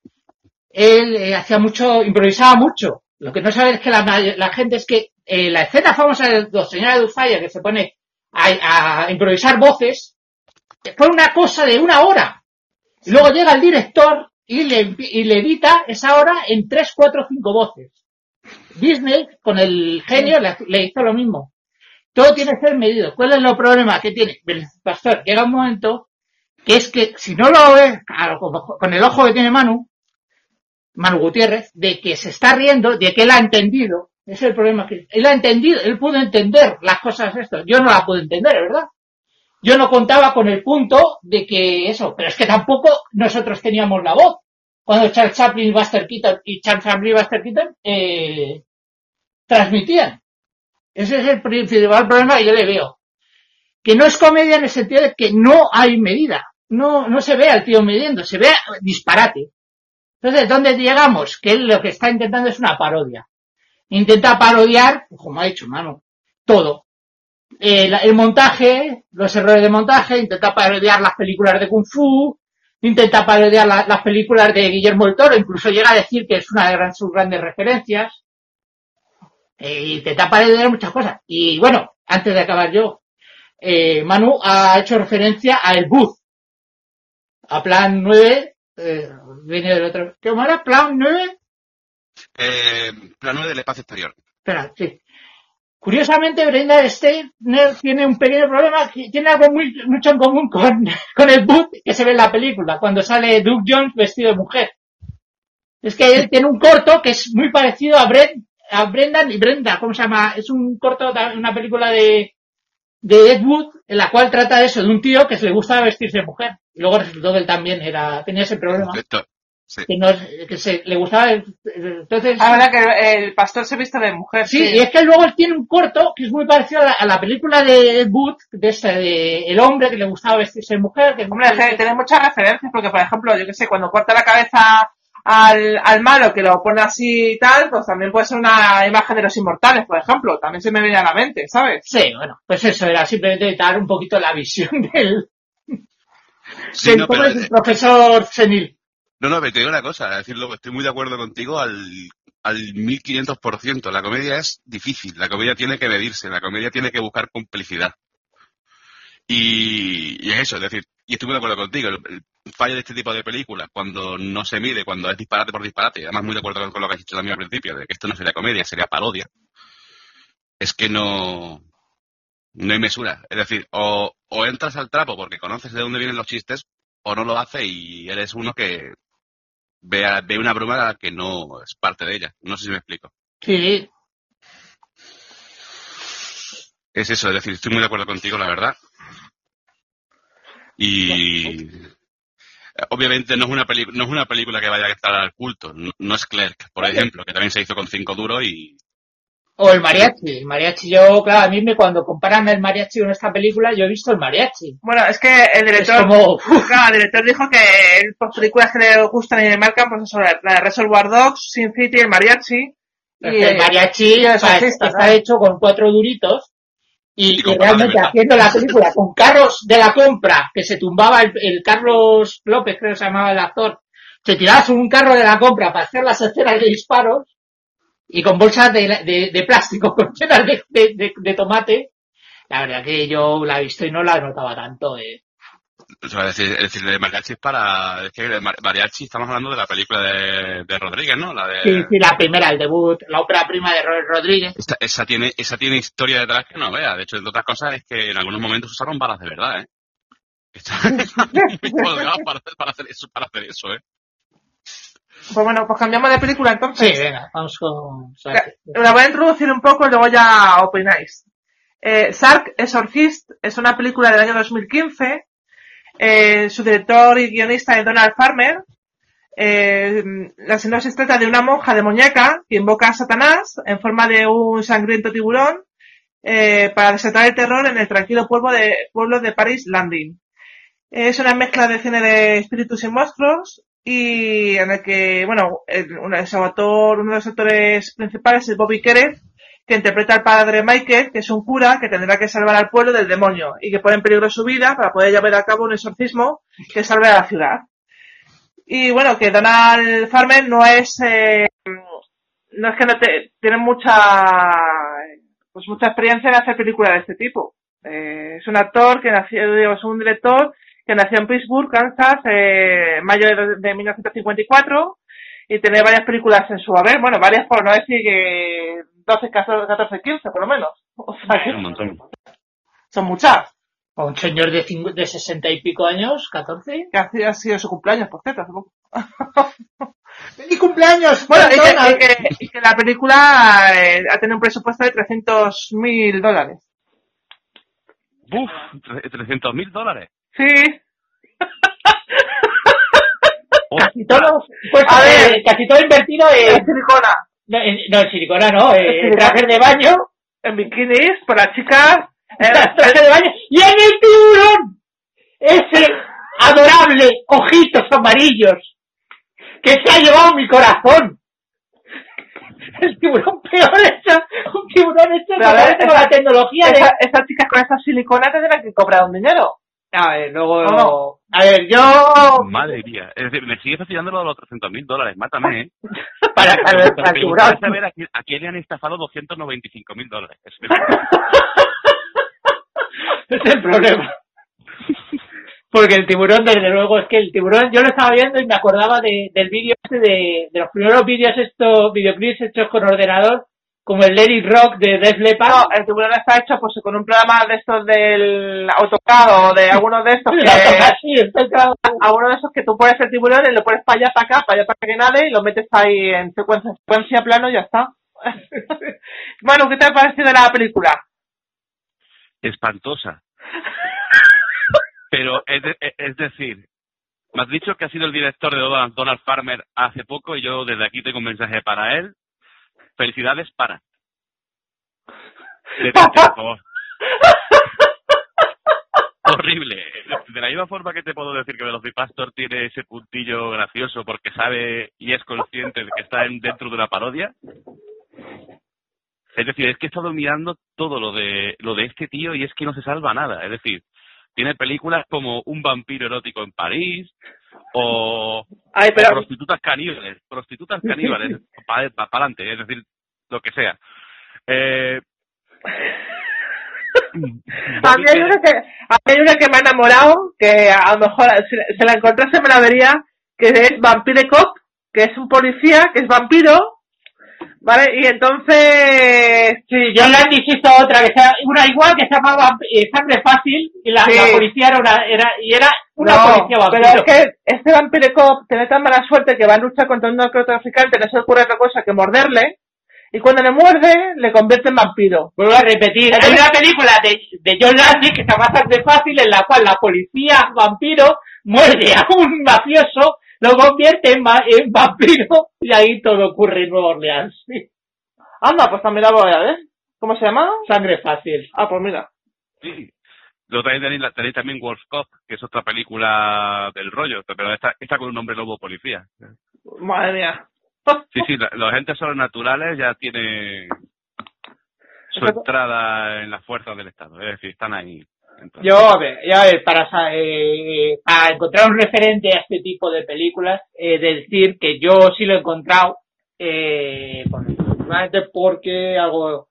Él eh, hacía mucho, improvisaba mucho. Lo que no sabe es que la, la gente es que eh, la escena famosa de los señores de Dulfire que se pone a, a improvisar voces, fue una cosa de una hora. Y luego llega el director y le, y le edita esa hora en tres, cuatro, cinco voces. Disney, con el genio, le, le hizo lo mismo. Todo tiene que ser medido. ¿Cuál es el problema que tiene? El pastor llega un momento que es que si no lo ves, claro, con el ojo que tiene Manu, Manu Gutiérrez, de que se está riendo, de que él ha entendido, ese es el problema que él ha entendido, él pudo entender las cosas esto. Yo no la puedo entender, ¿verdad? Yo no contaba con el punto de que eso, pero es que tampoco nosotros teníamos la voz. Cuando Charles Chaplin y Buster Keaton y Charles Chaplin y Buster Keaton eh, transmitían. Ese es el principal problema que yo le veo. Que no es comedia en el sentido de que no hay medida. No, no se ve al tío midiendo, se ve disparate. Entonces, ¿dónde llegamos? Que él lo que está intentando es una parodia. Intenta parodiar, como ha dicho, mano, todo. El, el montaje, los errores de montaje, intenta parodiar las películas de Kung Fu, intenta parodiar la, las películas de Guillermo del Toro, incluso llega a decir que es una de gran, sus grandes referencias. Eh, intenta parodiar muchas cosas. Y bueno, antes de acabar yo, eh, Manu ha hecho referencia a El Booth, a Plan nueve, eh, viene del otro. ¿Cómo era? ¿Plan nueve? Eh, Plan nueve del espacio exterior. Espera, sí. Curiosamente, Brenda Steiner tiene un pequeño problema, tiene algo muy, mucho en común con, con el Booth que se ve en la película, cuando sale Doug Jones vestido de mujer. Es que él tiene un corto que es muy parecido a, Brent, a Brendan y Brenda, ¿cómo se llama? Es un corto, una película de, de Ed Wood, en la cual trata eso, de un tío que se le gusta vestirse de mujer. Y luego resultó que él también era, tenía ese problema. Esto, sí. Que, no, que se le gustaba, entonces... Ah, verdad que el pastor se viste de mujer. Sí, sí. y es que luego él tiene un corto que es muy parecido a la, a la película de Ed Wood, de ese, de el hombre que le gustaba vestirse de mujer. Que Hombre, que tiene muchas referencias, porque por ejemplo, yo que sé, cuando corta la cabeza al, al malo, que lo pone así y tal, pues también puede ser una imagen de los inmortales, por ejemplo. También se me viene a la mente, ¿sabes? Sí, bueno, pues eso era simplemente dar un poquito la visión del, Sí, del no, cómo pero, es el profesor senil. no, no, pero te digo una cosa, decirlo, estoy muy de acuerdo contigo al, al mil quinientos por ciento. La comedia es difícil, la comedia tiene que medirse, la comedia tiene que buscar complicidad. Y, y es eso, es decir, y estoy muy de acuerdo contigo, el, el fallo de este tipo de películas, cuando no se mide, cuando es disparate por disparate, además muy de acuerdo con, con lo que has dicho también al principio, de que esto no sería comedia, sería parodia, es que no, No hay mesura. Es decir, o, o entras al trapo porque conoces de dónde vienen los chistes, o no lo haces y eres uno que ve, a- ve una broma que no es parte de ella. No sé si me explico. Sí, Es eso, es decir, estoy muy de acuerdo contigo, la verdad. Y eh, obviamente no es una peli- no es una película que vaya a estar al culto. No, no es Clerk, por ejemplo, que también se hizo con cinco duros y o el mariachi. El mariachi, yo, claro, a mí me, cuando comparan el mariachi con esta película, yo he visto el mariachi. Bueno, es que el director, Es como- claro, el director dijo que él, pues, películas que le gustan y le marcan, pues eso, la la de Reservoir Dogs, Sin City, el mariachi. Es que el mariachi y el está, exorcista, está ¿no? hecho con cuatro duritos y, Y y con realmente papas de haciendo la película con carros de la compra, que se tumbaba el, el Carlos López, creo que se llamaba el actor, se tiraba sobre un carro de la compra para hacer las escenas de disparos y con bolsas de, de, de plástico con llenas de, de, de, de tomate. La verdad que yo la he visto y no la notaba tanto. Eh. o sea, es decir, es decir, de mariachi es para, es que de mar- mariachi estamos hablando de la película de, de Rodríguez, ¿no? La de Sí, sí, la primera, el debut, la ópera prima de Robert Rodríguez. esa, esa tiene, esa tiene historia detrás que no vea. De hecho, entre otras cosas es que en algunos momentos usaron balas de verdad, ¿eh? Están muy colgados para hacer, para hacer eso, para hacer eso, ¿eh? Pues bueno, pues cambiamos de película entonces. Sí, venga, vamos con... La, la voy a introducir un poco y luego ya opináis. Eh, Sark Exorcist es una película del año dos mil quince. Eh, su director y guionista es Donald Farmer. Eh, la sinopsis trata de una monja demoníaca que invoca a Satanás en forma de un sangriento tiburón eh, para desatar el terror en el tranquilo pueblo de, pueblo de Paris Landing. Es una mezcla de cine de espíritus y monstruos y en el que, bueno, el, un- el autor, uno de los actores principales es Bobby Kereth, que interpreta al padre Michael, que es un cura que tendrá que salvar al pueblo del demonio y que pone en peligro su vida para poder llevar a cabo un exorcismo que salve a la ciudad. Y bueno, que Donald Farmer no es, eh, no es que no te, tiene mucha, pues mucha experiencia en hacer películas de este tipo. Eh, es un actor que nació, digo, es un director que nació en Pittsburgh, Kansas, eh, en mayo de, de mil novecientos cincuenta y cuatro y tiene varias películas en su haber, bueno, varias por no decir que doce, catorce, quince por lo menos. O sea, que Un montón. son muchas. A un señor de, cinco, de sesenta y pico años, catorce. Que ha sido, ha sido su cumpleaños, por cierto, hace poco. ¡Feliz cumpleaños! Bueno, y que, perdona! y que, y que la película eh, ha tenido un presupuesto de trescientos mil dólares. ¡Buf! trescientos mil dólares. Sí. Casi todo, pues, A ver. eh, casi todo invertido En en, silicona, no, en, no, en silicona no, En en silicona. trajes de baño, en bikinis, por las chicas. eh, trajes de baño, y en el tiburón, ese adorable ojitos amarillos, que se ha llevado mi corazón. El tiburón peor hecho, un tiburón hecho Pero a ver, con la tecnología de... esa- esas chicas con esas siliconas tendrán que cobrar un dinero. A ver, luego... ¿O no? A ver, yo... Madre mía. Es decir, me sigue fascinando lo de los trescientos mil dólares. Mátame, ¿eh? Para, para, Pero para el me gustaría tiburón. saber a quién, a quién le han estafado doscientos noventa y cinco mil dólares. Es Ese es el problema. Porque el tiburón, desde luego, es que el tiburón, yo lo estaba viendo y me acordaba de, del vídeo este de, de los primeros vídeos estos, videoclips hechos con ordenador, como el Let It Rock de Def Leppard. No, el tiburón está hecho pues con un programa de estos del AutoCAD o de algunos de estos que... Sí, está hecho- alguno de esos que tú pones el tiburón y lo pones para allá, para acá, para allá, para que nade y lo metes ahí en secuencia, secuencia plano y ya está. Bueno, ¿qué te ha parecido la película? espantosa. Pero es, de- es decir, me has dicho que ha sido el director de Donald, Donald Farmer hace poco y yo desde aquí tengo un mensaje para él. Felicidades para. Detente, por favor. Horrible. De la misma forma que te puedo decir que Velocipastor tiene ese puntillo gracioso porque sabe y es consciente de que está en- dentro de una parodia. Es decir, es que he estado mirando todo lo de lo de este tío y es que no se salva nada. Es decir, tiene películas como Un vampiro erótico en París o, Ay, o pero... prostitutas caníbales, prostitutas caníbales, para pa, pa adelante, es decir, lo que sea. Eh, A mí hay una que, a mí hay una que me ha enamorado, que a lo mejor si se la encontrase me la vería, que es Vampire Cop, que es un policía, que es vampiro, Vale, y entonces... Sí, John Landis hizo otra, que sea una igual que se llamaba eh, Sangre Fácil, y la, Sí. la policía era una, era, y era una No, policía vampiro. pero es que este Vampire Cop tiene tan mala suerte que va a luchar contra un narcotraficante, no se le ocurre otra cosa que morderle, y cuando le muerde, le convierte en vampiro. Vuelvo a repetir, hay una película de, de John Landis que se llama Sangre Fácil, en la cual la policía vampiro muerde a un mafioso, lo convierte en, va- en vampiro, y ahí todo ocurre en Nueva Orleans. Anda, pues también la voy a ver. ¿Cómo se llama? Sangre Fácil. Ah, pues mira. Sí. Luego también tenéis, la- tenéis también Wolf Cop, que es otra película del rollo, pero esta, esta con un hombre lobo policía. Madre mía. Sí, sí, la- los agentes sobrenaturales ya tienen su Eso- entrada en las fuerzas del Estado, es decir, están ahí. Entonces, Yo, a ver, ya a ver, para, sa- eh, para encontrar un referente a este tipo de películas, eh, de decir que yo sí lo he encontrado, eh, por- principalmente porque algo,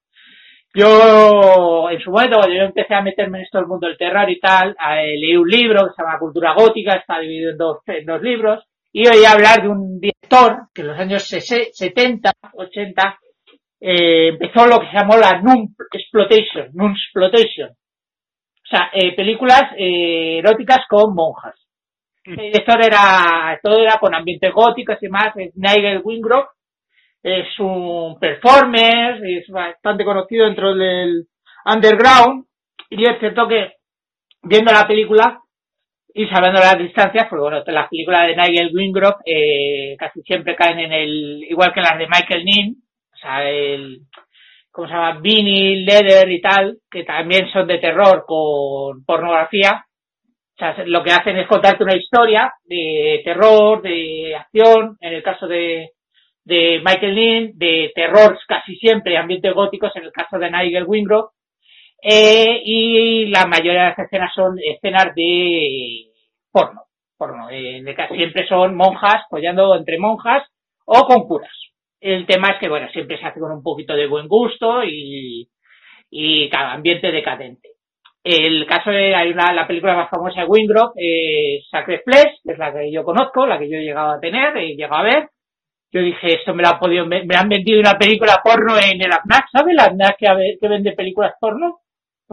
yo, en su momento, cuando yo empecé a meterme en esto del mundo del terror y tal, eh, leí un libro que se llama Cultura Gótica, está dividido en dos, en dos libros, y oí hablar de un director que en los años sesenta, setenta, ochenta, eh, empezó lo que se llamó la Nunsploitation, Nunsploitation. O sea, eh, películas eh, eróticas con monjas. El director era, todo era con ambientes góticos y más, es Nigel Wingrove, es un performer, es bastante conocido dentro del underground, y es cierto que viendo la película y sabiendo las distancias, pues bueno, las películas de Nigel Wingrove eh, casi siempre caen en el, igual que las de Michael Nin, o sea, el, ¿cómo se llama? Vinyl, Leather y tal, que también son de terror con pornografía. O sea, lo que hacen es contarte una historia de terror, de acción, en el caso de, de Michael Nin, de terror casi siempre, ambientes góticos, en el caso de Nigel Wingrove, eh, y la mayoría de las escenas son escenas de porno, porno, eh, de que siempre son monjas, follando entre monjas o con curas. El tema es que, bueno, siempre se hace con un poquito de buen gusto y, y cada ambiente decadente. El caso de, hay una, la película más famosa de Wingrove, eh, Sacred Flesh, que es la que yo conozco, la que yo he llegado a tener, he llegado a ver. Yo dije, esto me lo han podido, me, me han vendido una película porno en el AFNAC, ¿sabes? La AFNAC que, que vende películas porno.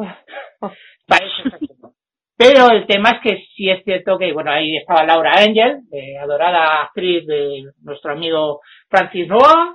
Parece exacto. Pero el tema es que sí es cierto que, bueno, ahí estaba Laura Angel, eh, adorada actriz de nuestro amigo Francis Noah.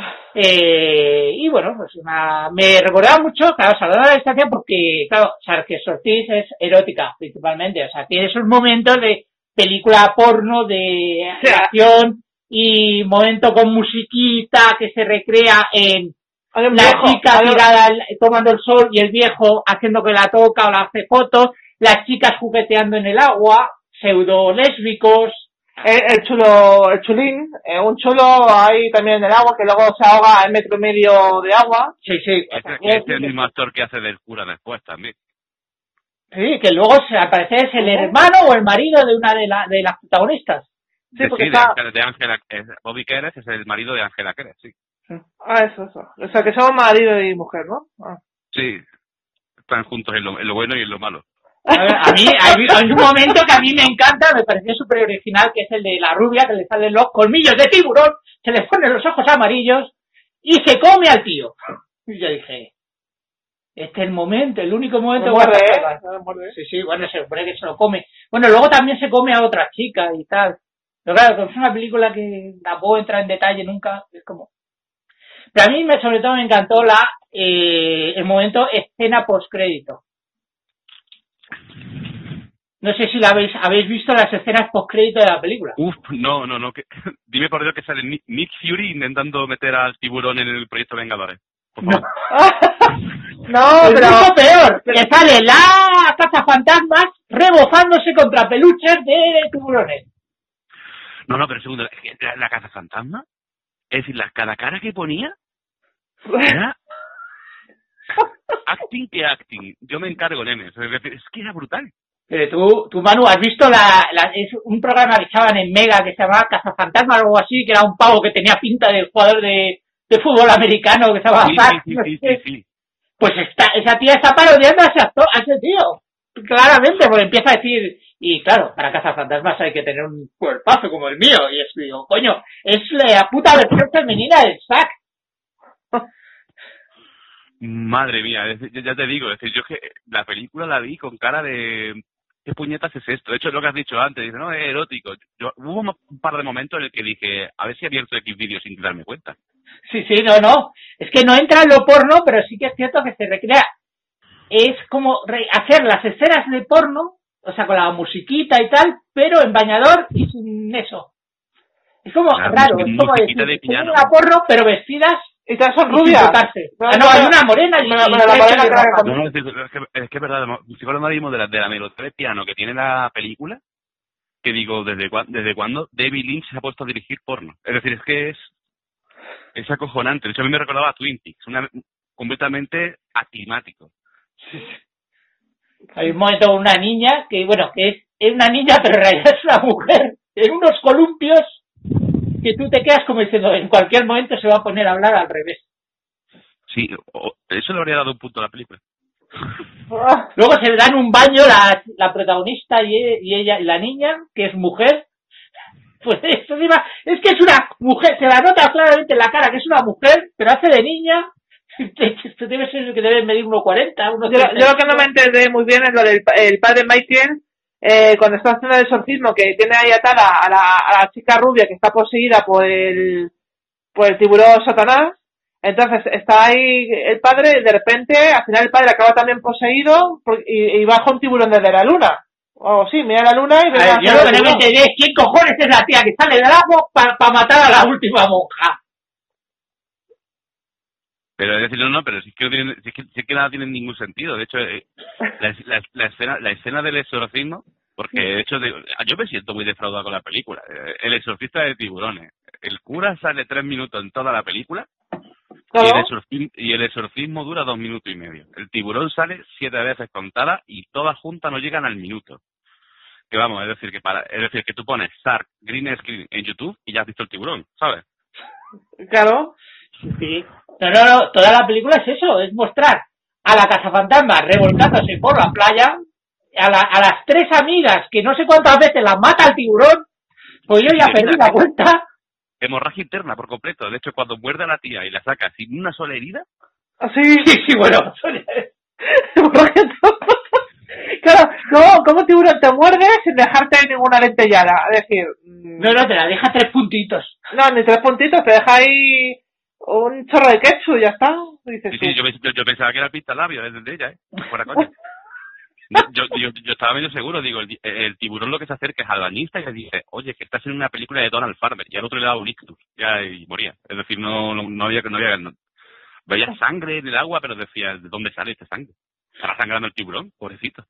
Eh, y bueno, pues una, me recordaba mucho, claro, saludando a la distancia porque, claro, Sarkis Ortiz es erótica principalmente, o sea, tiene esos momentos de película porno, de Sí. acción y momento con musiquita que se recrea en Hay un la viejo, chica hay un- tirada al- tomando el sol y el viejo haciendo que la toca o la hace fotos, las chicas jugueteando en el agua, pseudo lésbicos. El, el chulo, el chulín, eh, un chulo ahí también en el agua que luego se ahoga en metro y medio de agua. Sí, sí. o Este, sea, este es el mismo actor que hace del cura después también. sí, que luego se aparece es el hermano o el marido de una de, la, de las protagonistas. Sí, Sí, porque sí, de, está... Ángela- de Ángela, es- Bobby Keres es el marido de Ángela Keres, sí. Ah, eso, eso. O sea, que son marido y mujer, ¿no? Ah. Sí, están juntos en lo, en lo bueno y en lo malo. A, ver, a mí hay, hay un momento que a mí me encanta, me pareció súper original, que es el de la rubia, que le salen los colmillos de tiburón, se le ponen los ojos amarillos y se come al tío. Y yo dije, este es el momento, el único momento... Me muerde, que- ¿eh? Me muerde. Sí, sí, bueno, se supone que se lo come. Bueno, luego también se come a otra chica y tal. Pero claro, como es una película que tampoco entra en detalle nunca, es como... Pero a mí me, sobre todo me encantó la eh, el momento escena postcrédito. No sé si la habéis, habéis visto las escenas postcrédito de la película. Uf, no, no, no. Que, dime por Dios que sale Nick, Nick Fury intentando meter al tiburón en el proyecto Vengadores. Por favor. No, Es pero... mucho peor, que sale la cazafantasmas rebozándose contra peluches de tiburones. No, no, pero segundo, la, la casa fantasma, es decir, la, cada cara que ponía era acting que acting. Yo me encargo, nene. Es decir, es que era brutal. Pero tú, tú, Manu, ¿has visto la, la, es un programa que echaban en Mega que se llamaba Cazafantasmas o algo así, que era un pavo que tenía pinta del jugador de, de fútbol americano que se llamaba Sí, Zack, sí, no sí, sé? sí, sí. Pues está, esa tía está parodiando a ese actor, a ese tío. Claramente, porque empieza a decir, y claro, para Cazafantasmas hay que tener un cuerpazo como el mío, y es digo, coño, es la puta versión femenina del Zack. Madre mía, es decir, ya te digo, es decir, yo que la película la vi con cara de ¿qué puñetas es esto? De hecho, es lo que has dicho antes, dice, no, es erótico. Yo, hubo un par de momentos en el que dije, a ver si he abierto X vídeos sin darme cuenta. Sí, sí, no, no. Es que no entra en lo porno, pero sí que es cierto que se recrea. Es como re- hacer las escenas de porno, o sea, con la musiquita y tal, pero en bañador y sin eso. Es como Claro, raro, musiquita es como de decir, piano. una porno, pero vestidas Y todas son y sin rubias. tocarse. No, Ah, no, no, hay no. una morena y, Me- y me la tres morena que creo que rapan. No, no, es, decir, es, que, es que es verdad, si ahora mismo de la, de la melodía de piano que tiene la película, que digo, ¿desde, cua- desde cuándo David Lynch se ha puesto a dirigir porno? Es decir, es que es, es acojonante. De hecho, a mí me recordaba a Twin Peaks, una, completamente aclimático. Hay un momento con una niña que, bueno, que es, es una niña, pero en realidad es una mujer, en unos columpios que tú te quedas como diciendo, en cualquier momento se va a poner a hablar al revés. Sí, o- eso le habría dado un punto a la película. Ah, Luego se dan un baño la, la protagonista y, y ella y la niña, que es mujer. Pues eso encima, es que es una mujer, se la nota claramente en la cara que es una mujer, pero hace de niña. Esto debe ser que debe medir uno cuarenta, uno Yo, yo lo que no me enteré muy bien es lo del pa- el padre Michael, eh, cuando está haciendo el exorcismo, que tiene ahí atada a la, a la chica rubia que está poseída por el, por el tiburón Satanás. Entonces está ahí el padre, y de repente, al final el padre acaba también poseído por- y, y baja un tiburón desde la luna. O sí, mira la luna y ve A ver, la- yo lo que no me enteré es quién cojones es la tía que sale del agua para pa matar a la última monja. Pero es decir, no, no, pero si es que, no tiene, si es que, si es que nada tiene ningún sentido. De hecho, eh, la, la, la escena la escena del exorcismo, porque de hecho de, yo me siento muy defraudado con la película. Eh, El exorcista de tiburones. El cura sale tres minutos en toda la película y el, ¿no? exorcismo, y el exorcismo dura dos minutos y medio. El tiburón sale siete veces contadas y todas juntas no llegan al minuto. Que vamos, es decir, que para, es decir, que tú pones Shark Green Screen en YouTube y ya has visto el tiburón, ¿sabes? Claro. Sí. No, no, no, toda la película es eso, es mostrar a la cazafantasma revolcándose por la playa, a, la, a las tres amigas que no sé cuántas veces las mata el tiburón, pues yo ya perdí la cuenta. Hemorragia interna por completo. De hecho, cuando muerde a la tía y la saca sin una sola herida, Así. Sí, sí, bueno, Claro, ¿cómo, cómo tiburón te muerde sin dejarte ninguna dentellada? Es decir, mm, no, no, te la deja tres puntitos. no, ni tres puntitos, te deja ahí un chorro de ketchup y ya está. Dices sí, tú. sí, yo, yo, yo pensaba que era el pintalabio desde ella, ¿eh? Fuera coña. No, yo, yo, yo estaba medio seguro, digo, el, el tiburón lo que se acerca es al bañista y le dice, oye, que estás en una película de Donald Farmer, y al otro le daba un ictus, ya, y moría. Es decir, no, no, no había, no había, no, veía sangre en el agua, pero decía, ¿de dónde sale esta sangre? ¿Estará sangrando el tiburón? Pobrecito.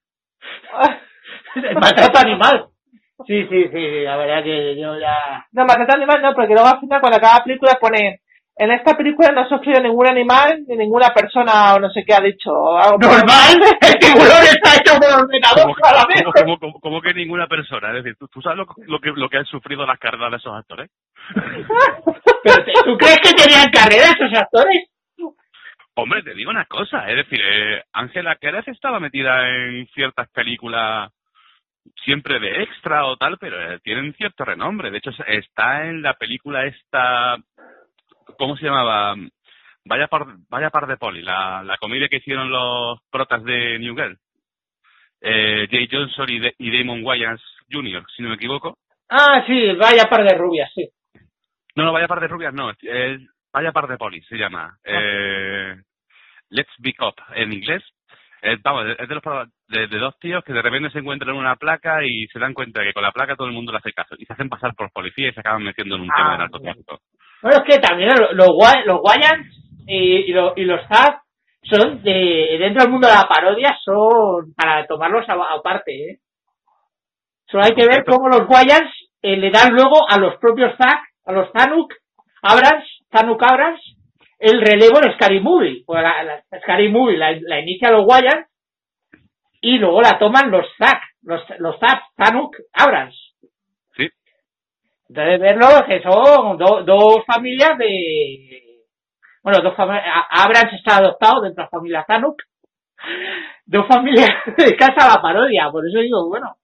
El maltrato animal. Sí, sí, sí, la verdad que yo ya... No, maltrato animal no, porque luego al final cuando cada película pone, en esta película no ha sufrido ningún animal ni ninguna persona o no sé qué ha dicho. O algo ¡Normal! ¡El tiburón está hecho por ordenador ¿Cómo, claramente! cómo, cómo, cómo, cómo que ninguna persona? Es decir, ¿tú, tú sabes lo, lo, que, lo que han sufrido las carreras de esos actores? ¿Pero te- tú crees que tenían carrera esos actores? Hombre, te digo una cosa, es decir, eh, Ángela Quérez estaba metida en ciertas películas siempre de extra o tal, pero eh, tienen cierto renombre. De hecho, está en la película esta, ¿cómo se llamaba? Vaya par, vaya par de poli, la, la comedia que hicieron los protas de New Girl. Eh, Jay Johnson y, de, y Damon Wayans junior, si no me equivoco. Ah, sí, vaya par de rubias, sí. No, no, vaya par de rubias, no, es, es vaya par de poli, se llama. Eh, Let's Be Cop, en inglés. Eh, vamos, es de, los, de, de dos tíos que de repente se encuentran una placa y se dan cuenta que con la placa todo el mundo le hace caso. Y se hacen pasar por policía y se acaban metiendo en un Ah, tema de narcotráfico. Bueno, es que también los, los, Wa- los Wayans y, y, los, y los Zap son de, dentro del mundo de la parodia, son para tomarlos a- aparte, ¿eh? Solo hay que ver cómo los Wayans eh, le dan luego a los propios Zack, a los Zanuck, Abrams, Zanuck Abrams, el relevo en Scary Movie. Pues la, la Scary Movie la, la inicia los Wayans y luego la toman los Zack, los, los Zack, Zanuck, Abrams. Sí. Entonces verlo que son do, dos familias de... Bueno, dos familias... Abrams está adoptado dentro de la familia Zanuck. Dos familias de casa a la parodia. Por eso digo, bueno...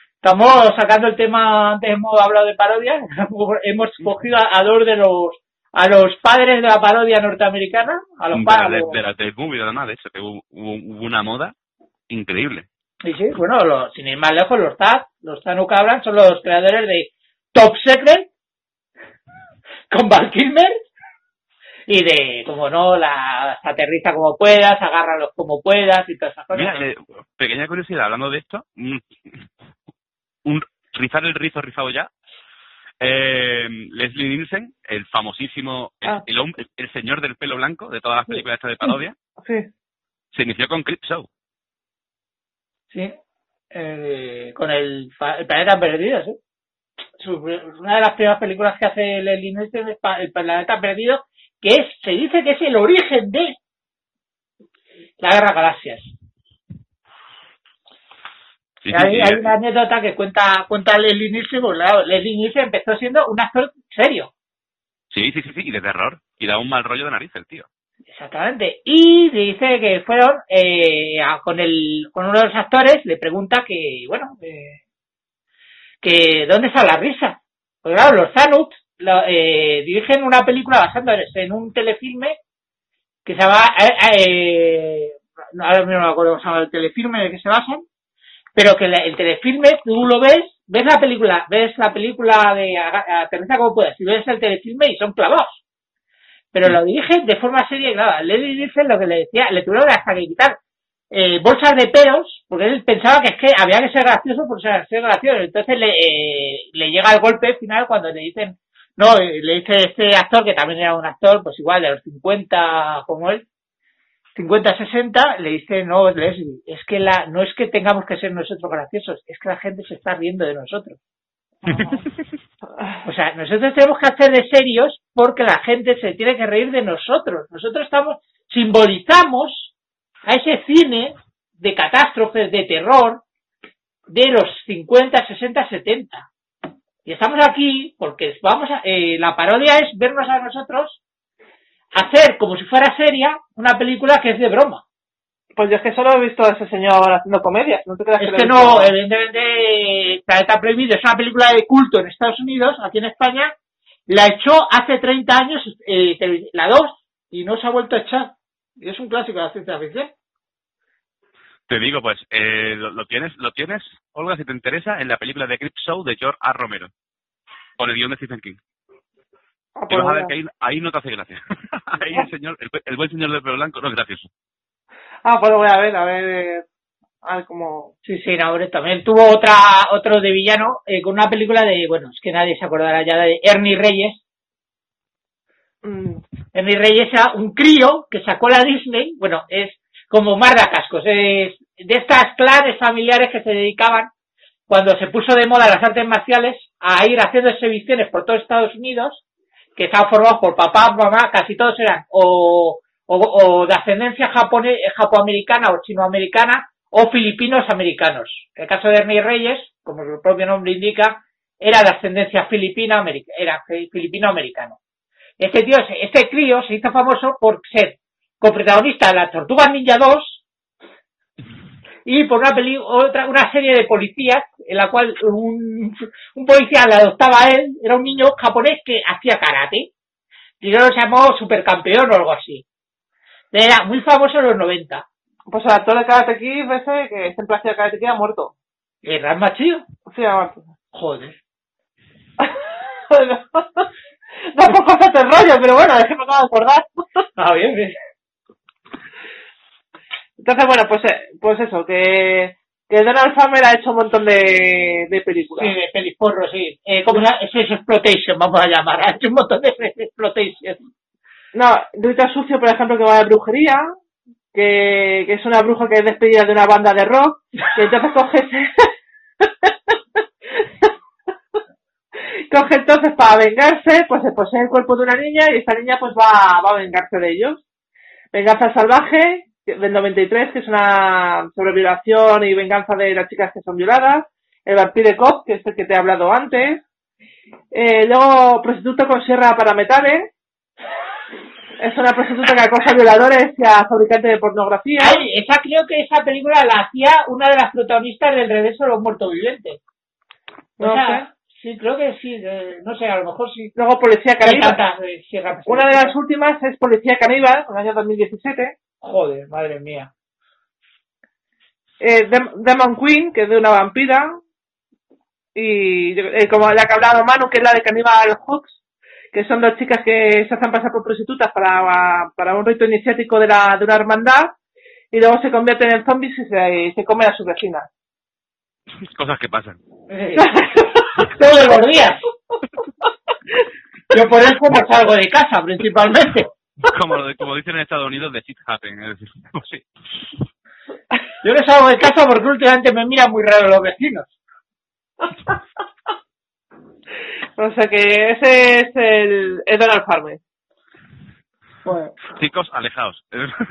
Estamos sacando el tema, antes hemos hablado de parodias, hemos cogido a, a dos de los a los padres de la parodia norteamericana, a los De la, padres. de, de la Death Movie, además de eso, que hubo, hubo, hubo una moda increíble. Sí, sí, bueno, los, sin ir más lejos, los T A D, los Tanu Cabran, son los creadores de Top Secret, con Val Kilmer, y de, como no, las aterriza como puedas, agárralos como puedas, y todas esas cosas. Mira, eh, pequeña curiosidad, hablando de esto, un, un rizar el rizo rizado ya, eh, Leslie Nielsen, el famosísimo, el, Ah. el, hombre- el señor del pelo blanco de todas las películas estas de parodia, Sí. se inició con Creepshow. Sí, eh, con el, fa- el Planeta Perdido, sí. Su- una de las primeras películas que hace Leslie Nielsen es pa- El Planeta Perdido, que es, se dice que es el origen de la Guerra de Galaxias. Sí, sí, hay, sí, hay eh, una anécdota que cuenta cuenta Leslie Nielsen, porque claro, Leslie Nielsen empezó siendo un actor serio. sí, sí, sí, sí, y de terror. Y da un mal rollo de nariz el tío. Exactamente. Y dice que fueron eh, a- con el con uno de los actores, le pregunta que, bueno, eh, que ¿dónde está la risa? Pues claro, los Zanuck lo- eh, dirigen una película basándose en un telefilme que se llama, eh, eh, no, ahora mismo no me acuerdo cómo se llama el telefilme en el que se basan, pero que la- el telefilme tú lo ves, ves la película, ves la película de Aga- Aterriza como puedas, y ves el telefilme y son clavados. Pero lo dirigen de forma seria y claro, Leslie Nielsen lo que le decía, le tuvieron hasta que quitar eh, bolsas de pelos, porque él pensaba que es que había que ser gracioso por ser, ser gracioso. Entonces le, eh, le llega el golpe final cuando le dicen, no, eh, le dice este actor, que también era un actor, pues igual de los cincuenta como él, cincuenta sesenta, le dice, no, Leslie, es que la, no es que tengamos que ser nosotros graciosos, es que la gente se está riendo de nosotros. O sea, nosotros tenemos que hacer de serios porque la gente se tiene que reír de nosotros. Nosotros estamos, simbolizamos a ese cine de catástrofes, de terror, de los cincuenta, sesenta, setenta. Y estamos aquí porque vamos a, eh, la parodia es vernos a nosotros hacer como si fuera seria una película que es de broma. Pues yo es que solo he visto a ese señor haciendo comedias. No te creas Es lo que he no, visto- evidentemente, Planeta Prohibido es una película de culto en Estados Unidos, aquí en España, la echó hace treinta años, eh, televis- la dos, y no se ha vuelto a echar. Y es un clásico de la ciencia ficción. Te digo, pues, eh, lo, lo tienes, lo tienes, Olga, si te interesa, en la película de Creepshow de George A. Romero, con el guión de Stephen King. Ah, Y pues vas a ver mira. que ahí, ahí no te hace gracia. Ahí el señor, el, el buen señor del pelo blanco no es gracioso. Ah, pues lo voy a ver, a ver, a ver cómo... Sí, sí, no, hombre, también tuvo otra, otro de villano, eh, con una película de, bueno, es que nadie se acordará ya de Ernie Reyes. Mm, Ernie Reyes era un crío que sacó la Disney, bueno, es como Marda Cascos, es de estas clanes familiares que se dedicaban, cuando se puso de moda las artes marciales, a ir haciendo exhibiciones por todo Estados Unidos, que estaban formados por papá, mamá, casi todos eran o, o, o de ascendencia japone, japoamericana o chinoamericana, o filipinos americanos. El caso de Ernie Reyes, como su propio nombre indica, era de ascendencia filipina, america, era filipino-americano. Este tío, este crío se hizo famoso por ser coprotagonista de las Tortugas Ninja dos y por una peli, otra, una serie de policías en la cual un, un policía le adoptaba a él, era un niño japonés que hacía karate y luego se llamó Supercampeón o algo así. Era muy famoso en los noventa. Pues el actor de Karate Kid ese, que siempre hacía Karate Kid, ha muerto. ¿El Ran Machillo? Sí, ha muerto. Joder. Tampoco hace el rollo, pero bueno, es que me acabo de acordar. Ah, bien, bien. Entonces, bueno, pues eh, pues eso, que, que Donald Summer ha hecho un montón de, de películas. Sí, de peliporro, sí. Eh, ¿Cómo se llama? Es exploitation, vamos a llamar. Ha hecho un montón de exploitation. No, Rita Sucio, por ejemplo, que va de brujería, que, que es una bruja que es despedida de una banda de rock, que entonces coge ese- coge entonces para vengarse, pues se posee el cuerpo de una niña y esta niña pues va, va a vengarse de ellos. Venganza Salvaje, del noventa y tres, que es una sobre violación y venganza de las chicas que son violadas. El Vampire Cop, que es el que te he hablado antes. Eh, luego, Prostituta con Sierra para Metales. Es una prostituta que acosa a violadores y a fabricantes de pornografía. Ay, esa creo que esa película la hacía una de las protagonistas del Regreso de los Muertos Vivientes. O No sea, Sí, creo que sí, eh, no sé, a lo mejor sí. Luego Policía Hay Caníbal. tantas, eh, sierras Una de las últimas es Policía Caníbal, en el año dos mil diecisiete. Joder, madre mía. Eh, Dem- Demon Queen, que es de una vampira. Y eh, como la que ha hablado Manu, que es la de Cannibal Hooks, que son dos chicas que se hacen pasar por prostitutas para, para un rito iniciático de, la, de una hermandad, y luego se convierten en zombies y se, y se comen a sus vecinas. Cosas que pasan. Eh, Todos los días. Yo por eso no salgo de casa, principalmente. Como, lo de- como dicen en Estados Unidos, de shit happen. Es decir, pues sí. Yo no salgo de casa porque últimamente me miran muy raro los vecinos. O sea que ese es el, el Donald Farmer. Bueno, Chicos, alejaos.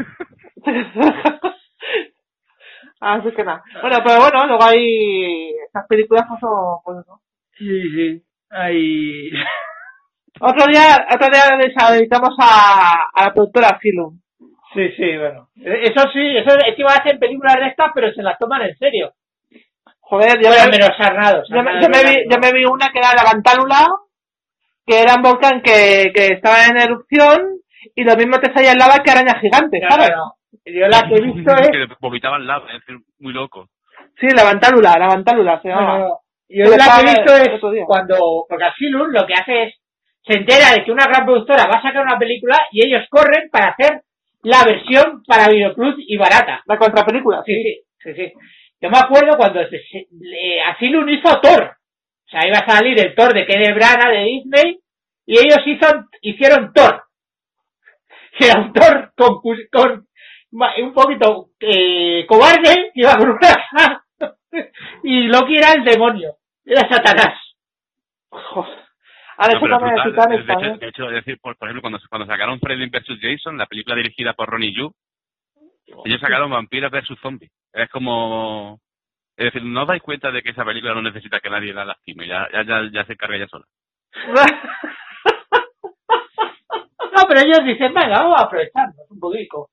Así que nada. Bueno, pero bueno, luego hay estas películas pues, son, pues eso. sí, sí. Ahí. Otro día, otro día les dedicamos a, a la productora Asylum. Sí, sí, bueno. Eso sí, eso es que iba a hacer películas de estas, pero se las toman en serio. Joder, yo, Bueno, me, menos Sarnado. yo, me, yo, me vi, yo me vi una que era la Vantálula, que era un volcán que, que estaba en erupción y lo mismo te salía lava que araña gigante, No, ¿sabes? no, no. Yo la que he visto es... Que vomitaban lava, es decir, muy loco. Sí, la Vantálula, la Vantálula se No, llama. no, no. Yo Pero la que he estaba visto el es otro día. cuando... Porque Asylum lo que hace es... Se entera de que una gran productora va a sacar una película y ellos corren para hacer la versión para Videoclub y barata. La contrapelícula. Sí, sí, sí, sí. Yo me acuerdo cuando se, se, eh, Asylum hizo Thor. O sea, iba a salir el Thor de Kenneth Branagh de Disney y ellos hizo, hicieron Thor. Que era un Thor con, con un poquito eh, cobarde, que iba con una y Loki era el demonio, era Satanás. Joder. Ahora No, eso pero también brutal. es Titanic De hecho, también. de hecho, es decir, por, por ejemplo, cuando, cuando sacaron Freddy versus Jason, la película dirigida por Ronnie Yu, ellos sacaron Vampiros versus Zombies. Es como... Es decir, no os dais cuenta de que esa película no necesita que nadie la lastime, ya, ya, ya, ya se encarga ella sola. No, pero ellos dicen, venga, vamos a aprovecharnos un poquito.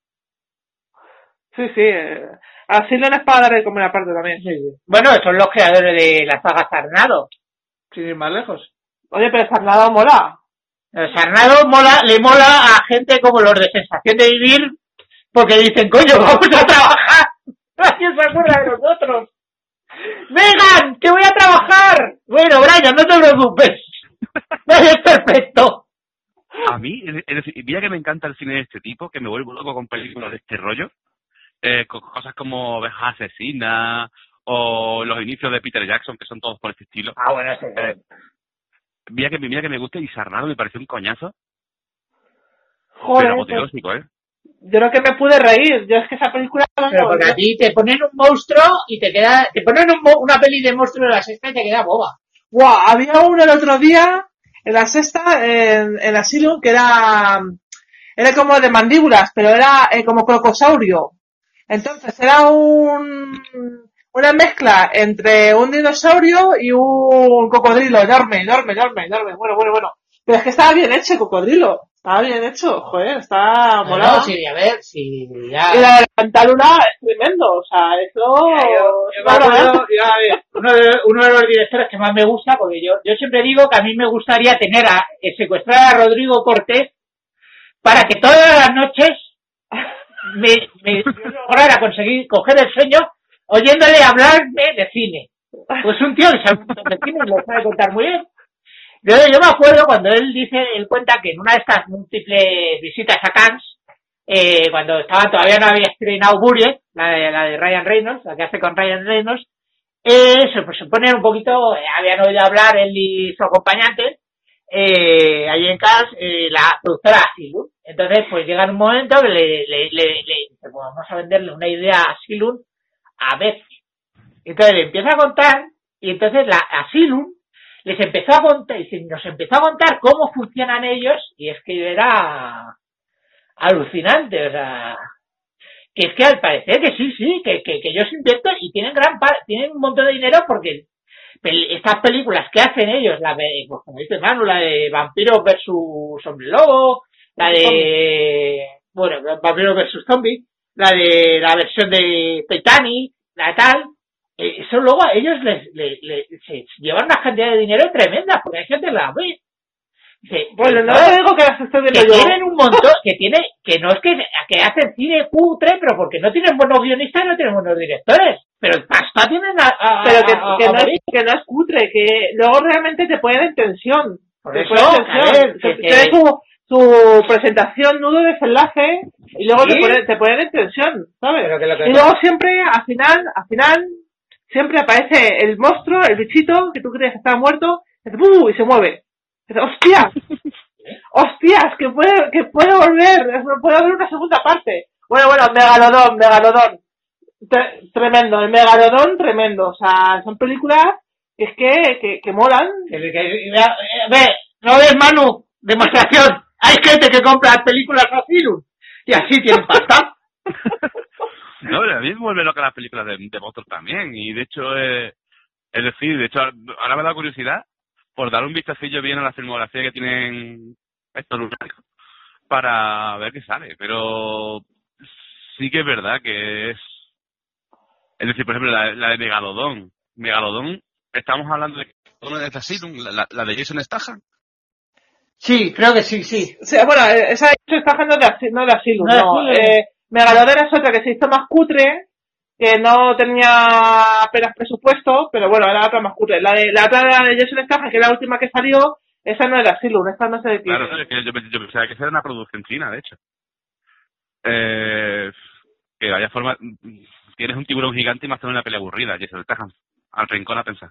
Sí, sí. Eh. Así no les para dar de comer aparte también. Sí, sí. Bueno, son los creadores de la saga Sarnado, sin ir más lejos. Oye, pero Sarnado mola. El Sarnado mola, le mola a gente como los de Sensación de Vivir, porque dicen, coño, vamos a trabajar. Nadie se acuerda de nosotros. ¡Megan, que voy a trabajar! Bueno, Brian, no te preocupes. Es perfecto. A mí, es es decir, mira que me encanta el cine de este tipo, que me vuelvo loco con películas de este rollo, eh, con cosas como Ovejas Asesinas o los inicios de Peter Jackson, que son todos por este estilo. Ah, bueno, sí. Eh, mira que mira que me gusta y Sarnado me pareció un coñazo, Joder. pero Pues, apoteósico, ¿eh? yo creo que me pude reír. Yo es que esa película... Pero porque a ti te ponen un monstruo y te queda... Te ponen un, mo- una peli de monstruo de la sexta y te queda boba. Wow, había uno el otro día, en la sexta, en, en Asylum, que era... Era como de mandíbulas, pero era eh, como crocosaurio. Entonces era un... Una mezcla entre un dinosaurio y un cocodrilo enorme, enorme, enorme, enorme. Bueno, bueno, bueno. Pero es que estaba bien hecho el cocodrilo. Estaba bien hecho, joder, está molado. No, sí, a ver, sí, ya... Y la de la Vantálula es tremendo, o sea, eso... Ya, yo, yo me acuerdo, yo, a ver, uno, de, uno de los directores que más me gusta, porque yo, yo siempre digo que a mí me gustaría tener a eh, secuestrar a Rodrigo Cortés para que todas las noches me, me yo lograra conseguir coger el sueño oyéndole hablarme de cine. Pues un tío que sabe un montón de cine y lo sabe contar muy bien. Yo, yo me acuerdo cuando él dice, él cuenta que en una de estas múltiples visitas a Cannes, eh, cuando estaba todavía no había estrenado Buried, la de, la de Ryan Reynolds, la que hace con Ryan Reynolds, eh, se pues, supone un poquito, eh, habían oído hablar él y su acompañante, eh, allí en Cannes, eh, la productora Asylum. Entonces, pues llega un momento que le, le, le, le dice, pues vamos a venderle una idea a Asylum a Beth. Entonces le empieza a contar, y entonces la Asylum les empezó a contar, nos empezó a contar cómo funcionan ellos, y es que era alucinante, o sea, que es que al parecer que sí, sí, que, que, que ellos invierten y tienen gran par, tienen un montón de dinero porque estas películas que hacen ellos, la de, pues como dice Manu, la de Vampiros versus Hombre Lobo, la de, bueno, Vampiros versus Zombies, la de la versión de Titanic, la tal, eh, eso luego a ellos les, les, les se llevan una cantidad de dinero tremenda, porque hay gente que la ve. Dice, Bueno, no ¿sabes? te digo que las estoy Que viendo yo. tienen un montón, que tiene, que no es que, que hacen cine cutre, pero porque no tienen buenos guionistas, no tienen buenos directores. Pero pasta tienen a, a, Pero que, a- a- que, a no es, morir. que no es cutre, que luego realmente te ponen en tensión. Por Te eso, ponen en a tensión. ver, Te- que- Tienes que- su, su presentación, nudo, desenlace, y luego Sí. te, ponen, te ponen en tensión, ¿sabes? Pero que lo que- Y luego siempre, al final, al final, siempre aparece el monstruo, el bichito, que tú crees que está muerto, y, dice, ¡buh! Y se mueve. Y dice, ¡hostias! ¡Hostias! Que puede, que puede volver, puede haber una segunda parte. Bueno, bueno, Megalodón, Megalodón. Tre- tremendo, el Megalodón, tremendo. O sea, son películas que es que, que, que molan. que- que- que- eh, Ve, ¿no ves, Manu? Demostración. Hay gente que compra películas Asylum y así tienen pasta. No, pero a mí me vuelve loca las películas de, de monstruos también. Y de hecho, eh, es decir, de hecho, ahora me da curiosidad por dar un vistacillo bien a la filmografía que tienen estos lunáticos para ver qué sale. Pero sí que es verdad que es... Es decir, por ejemplo, la, la de Megalodón. Megalodón, estamos hablando de una de Asylum, la, la, la de Jason Statham. Sí, creo que sí, sí. O sea, bueno, esa se está haciendo de, Asi- no de Asylum, No de no. Asylum. Eh, Megalodón es otra que se hizo más cutre, que no tenía apenas presupuesto, pero bueno, era otra más cutre. La de la otra de Jason Statham, que es la última que salió, esa no es de Asylum, esta no sé de qué. Claro, es que yo, yo pensaba que esa era una producción china, de hecho. Eh, que vaya forma... Tienes un tiburón gigante y me haces una pelea aburrida, Jason Statham. Al rincón a pensar.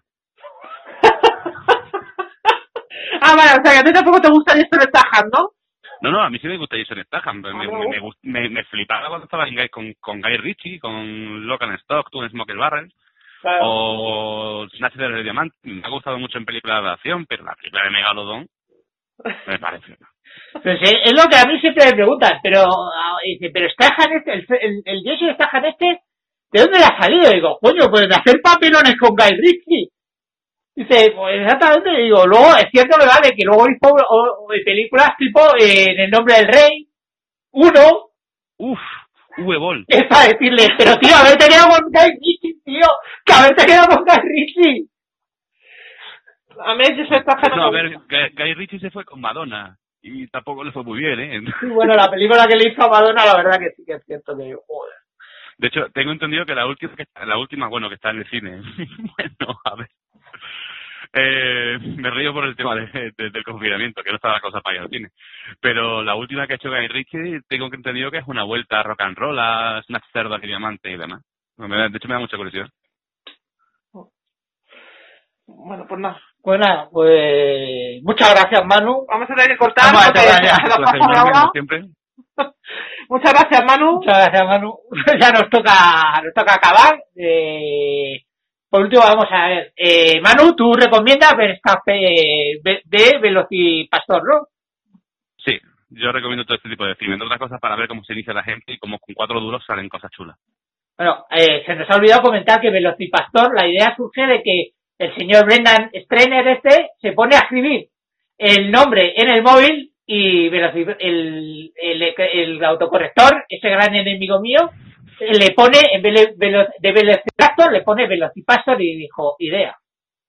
Ah, vale, o sea que a ti tampoco te gusta Jason Statham, ¿no? No, no, a mí sí me gusta Jason Statham. Me, Ah, me, no. me, gust- me, me flipaba cuando estaba en Guy- con, con Guy Ritchie, con Lock and Stock, Two Smoker Barrel, Claro. o Snatch de Diamante. Me ha gustado mucho en películas de acción, pero la película de Megalodón me parece... Pues es, es lo que a mí siempre me preguntan, pero ah, dice, pero Statham este, el, el, el Jason Statham este, ¿de dónde le ha salido? Digo, coño, pues de hacer papelones con Guy Ritchie. Dice, pues exactamente, digo, luego es cierto, ¿verdad?, de que luego hizo o, o, películas tipo eh, En el nombre del rey, uno, Uf, V-Ball. es para decirle, pero tío, haberte quedado con Guy Ritchie, tío, que haberte quedado con Guy Ritchie. A mí Jason Statham No, a me ver, Guy, Guy Ritchie se fue con Madonna y tampoco le fue muy bien, ¿eh? Y bueno, la película que le hizo a Madonna, la verdad que sí que es cierto que digo, joder. De hecho, tengo entendido que la última, que, la última, bueno, que está en el cine. Bueno, a ver. Eh, me río por el tema de, de- del confinamiento, que no está la cosa para ir al cine. Pero la última que ha hecho Guy Ritchie, tengo que entendido que es una vuelta a rock and roll, a Snatch, Cerdas y Diamantes y demás. Me da- De hecho, me da mucha curiosidad. Bueno, pues nada. Pues nada, pues muchas gracias, Manu. Vamos a tener que cortar Vamos a porque acabar ya. se nos Un pasa placer la enorme, hora. como siempre. Muchas gracias, Manu. Muchas gracias, Manu. Ya nos toca, nos toca acabar. Eh, por último, vamos a ver. Eh, Manu, tú recomiendas ver esta fe de, de Velocipastor, ¿no? Sí, yo recomiendo todo este tipo de cine. Entre otras cosas, para ver cómo se inicia la gente y cómo con cuatro duros salen cosas chulas. Bueno, eh, se nos ha olvidado comentar que Velocipastor, la idea surge de que el señor Brendan Strainer este se pone a escribir el nombre en el móvil y Veloci- el, el, el autocorrector, ese gran enemigo mío, le pone, en vez de, velo- de Velocipastor, le pone Velocipastor y dijo, idea.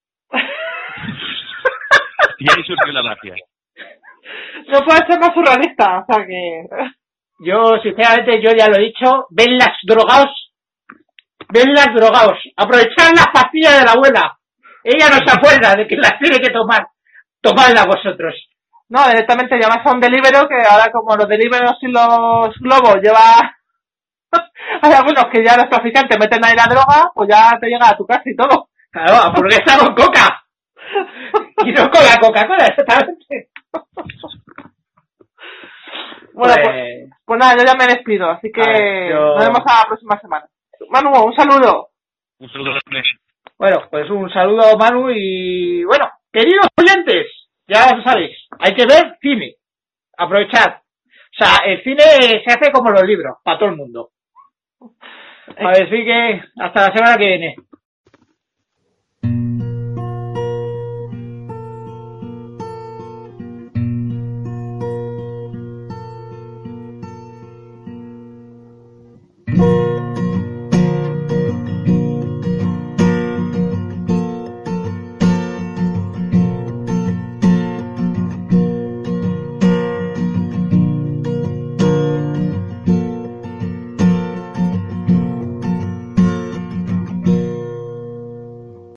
Y ahí surgió la gracia. No puede ser más surrealista, o sea que... Yo, sinceramente, yo ya lo he dicho, ven las drogaos, ven las drogaos, aprovechad las pastillas de la abuela. Ella no se acuerda de que las tiene que tomar. Tomadlas vosotros. No, directamente llamas a un Deliveroo, que ahora como los Deliveroo y los globos lleva... Hay algunos que ya los traficantes meten ahí la droga, pues ya te llega a tu casa y todo. Claro, hamburguesa con coca. Y no con la Coca-Cola, exactamente. Bueno, pues, Pues, pues nada, yo ya me despido, así que A ver, yo- nos vemos a la próxima semana. Manu, un saludo. Un saludo enorme. bueno, pues un saludo, Manu, y bueno, queridos oyentes, ya lo sabéis, hay que ver cine. Aprovechar. O sea, el cine se hace como los libros, para todo el mundo. Así que hasta la semana que viene.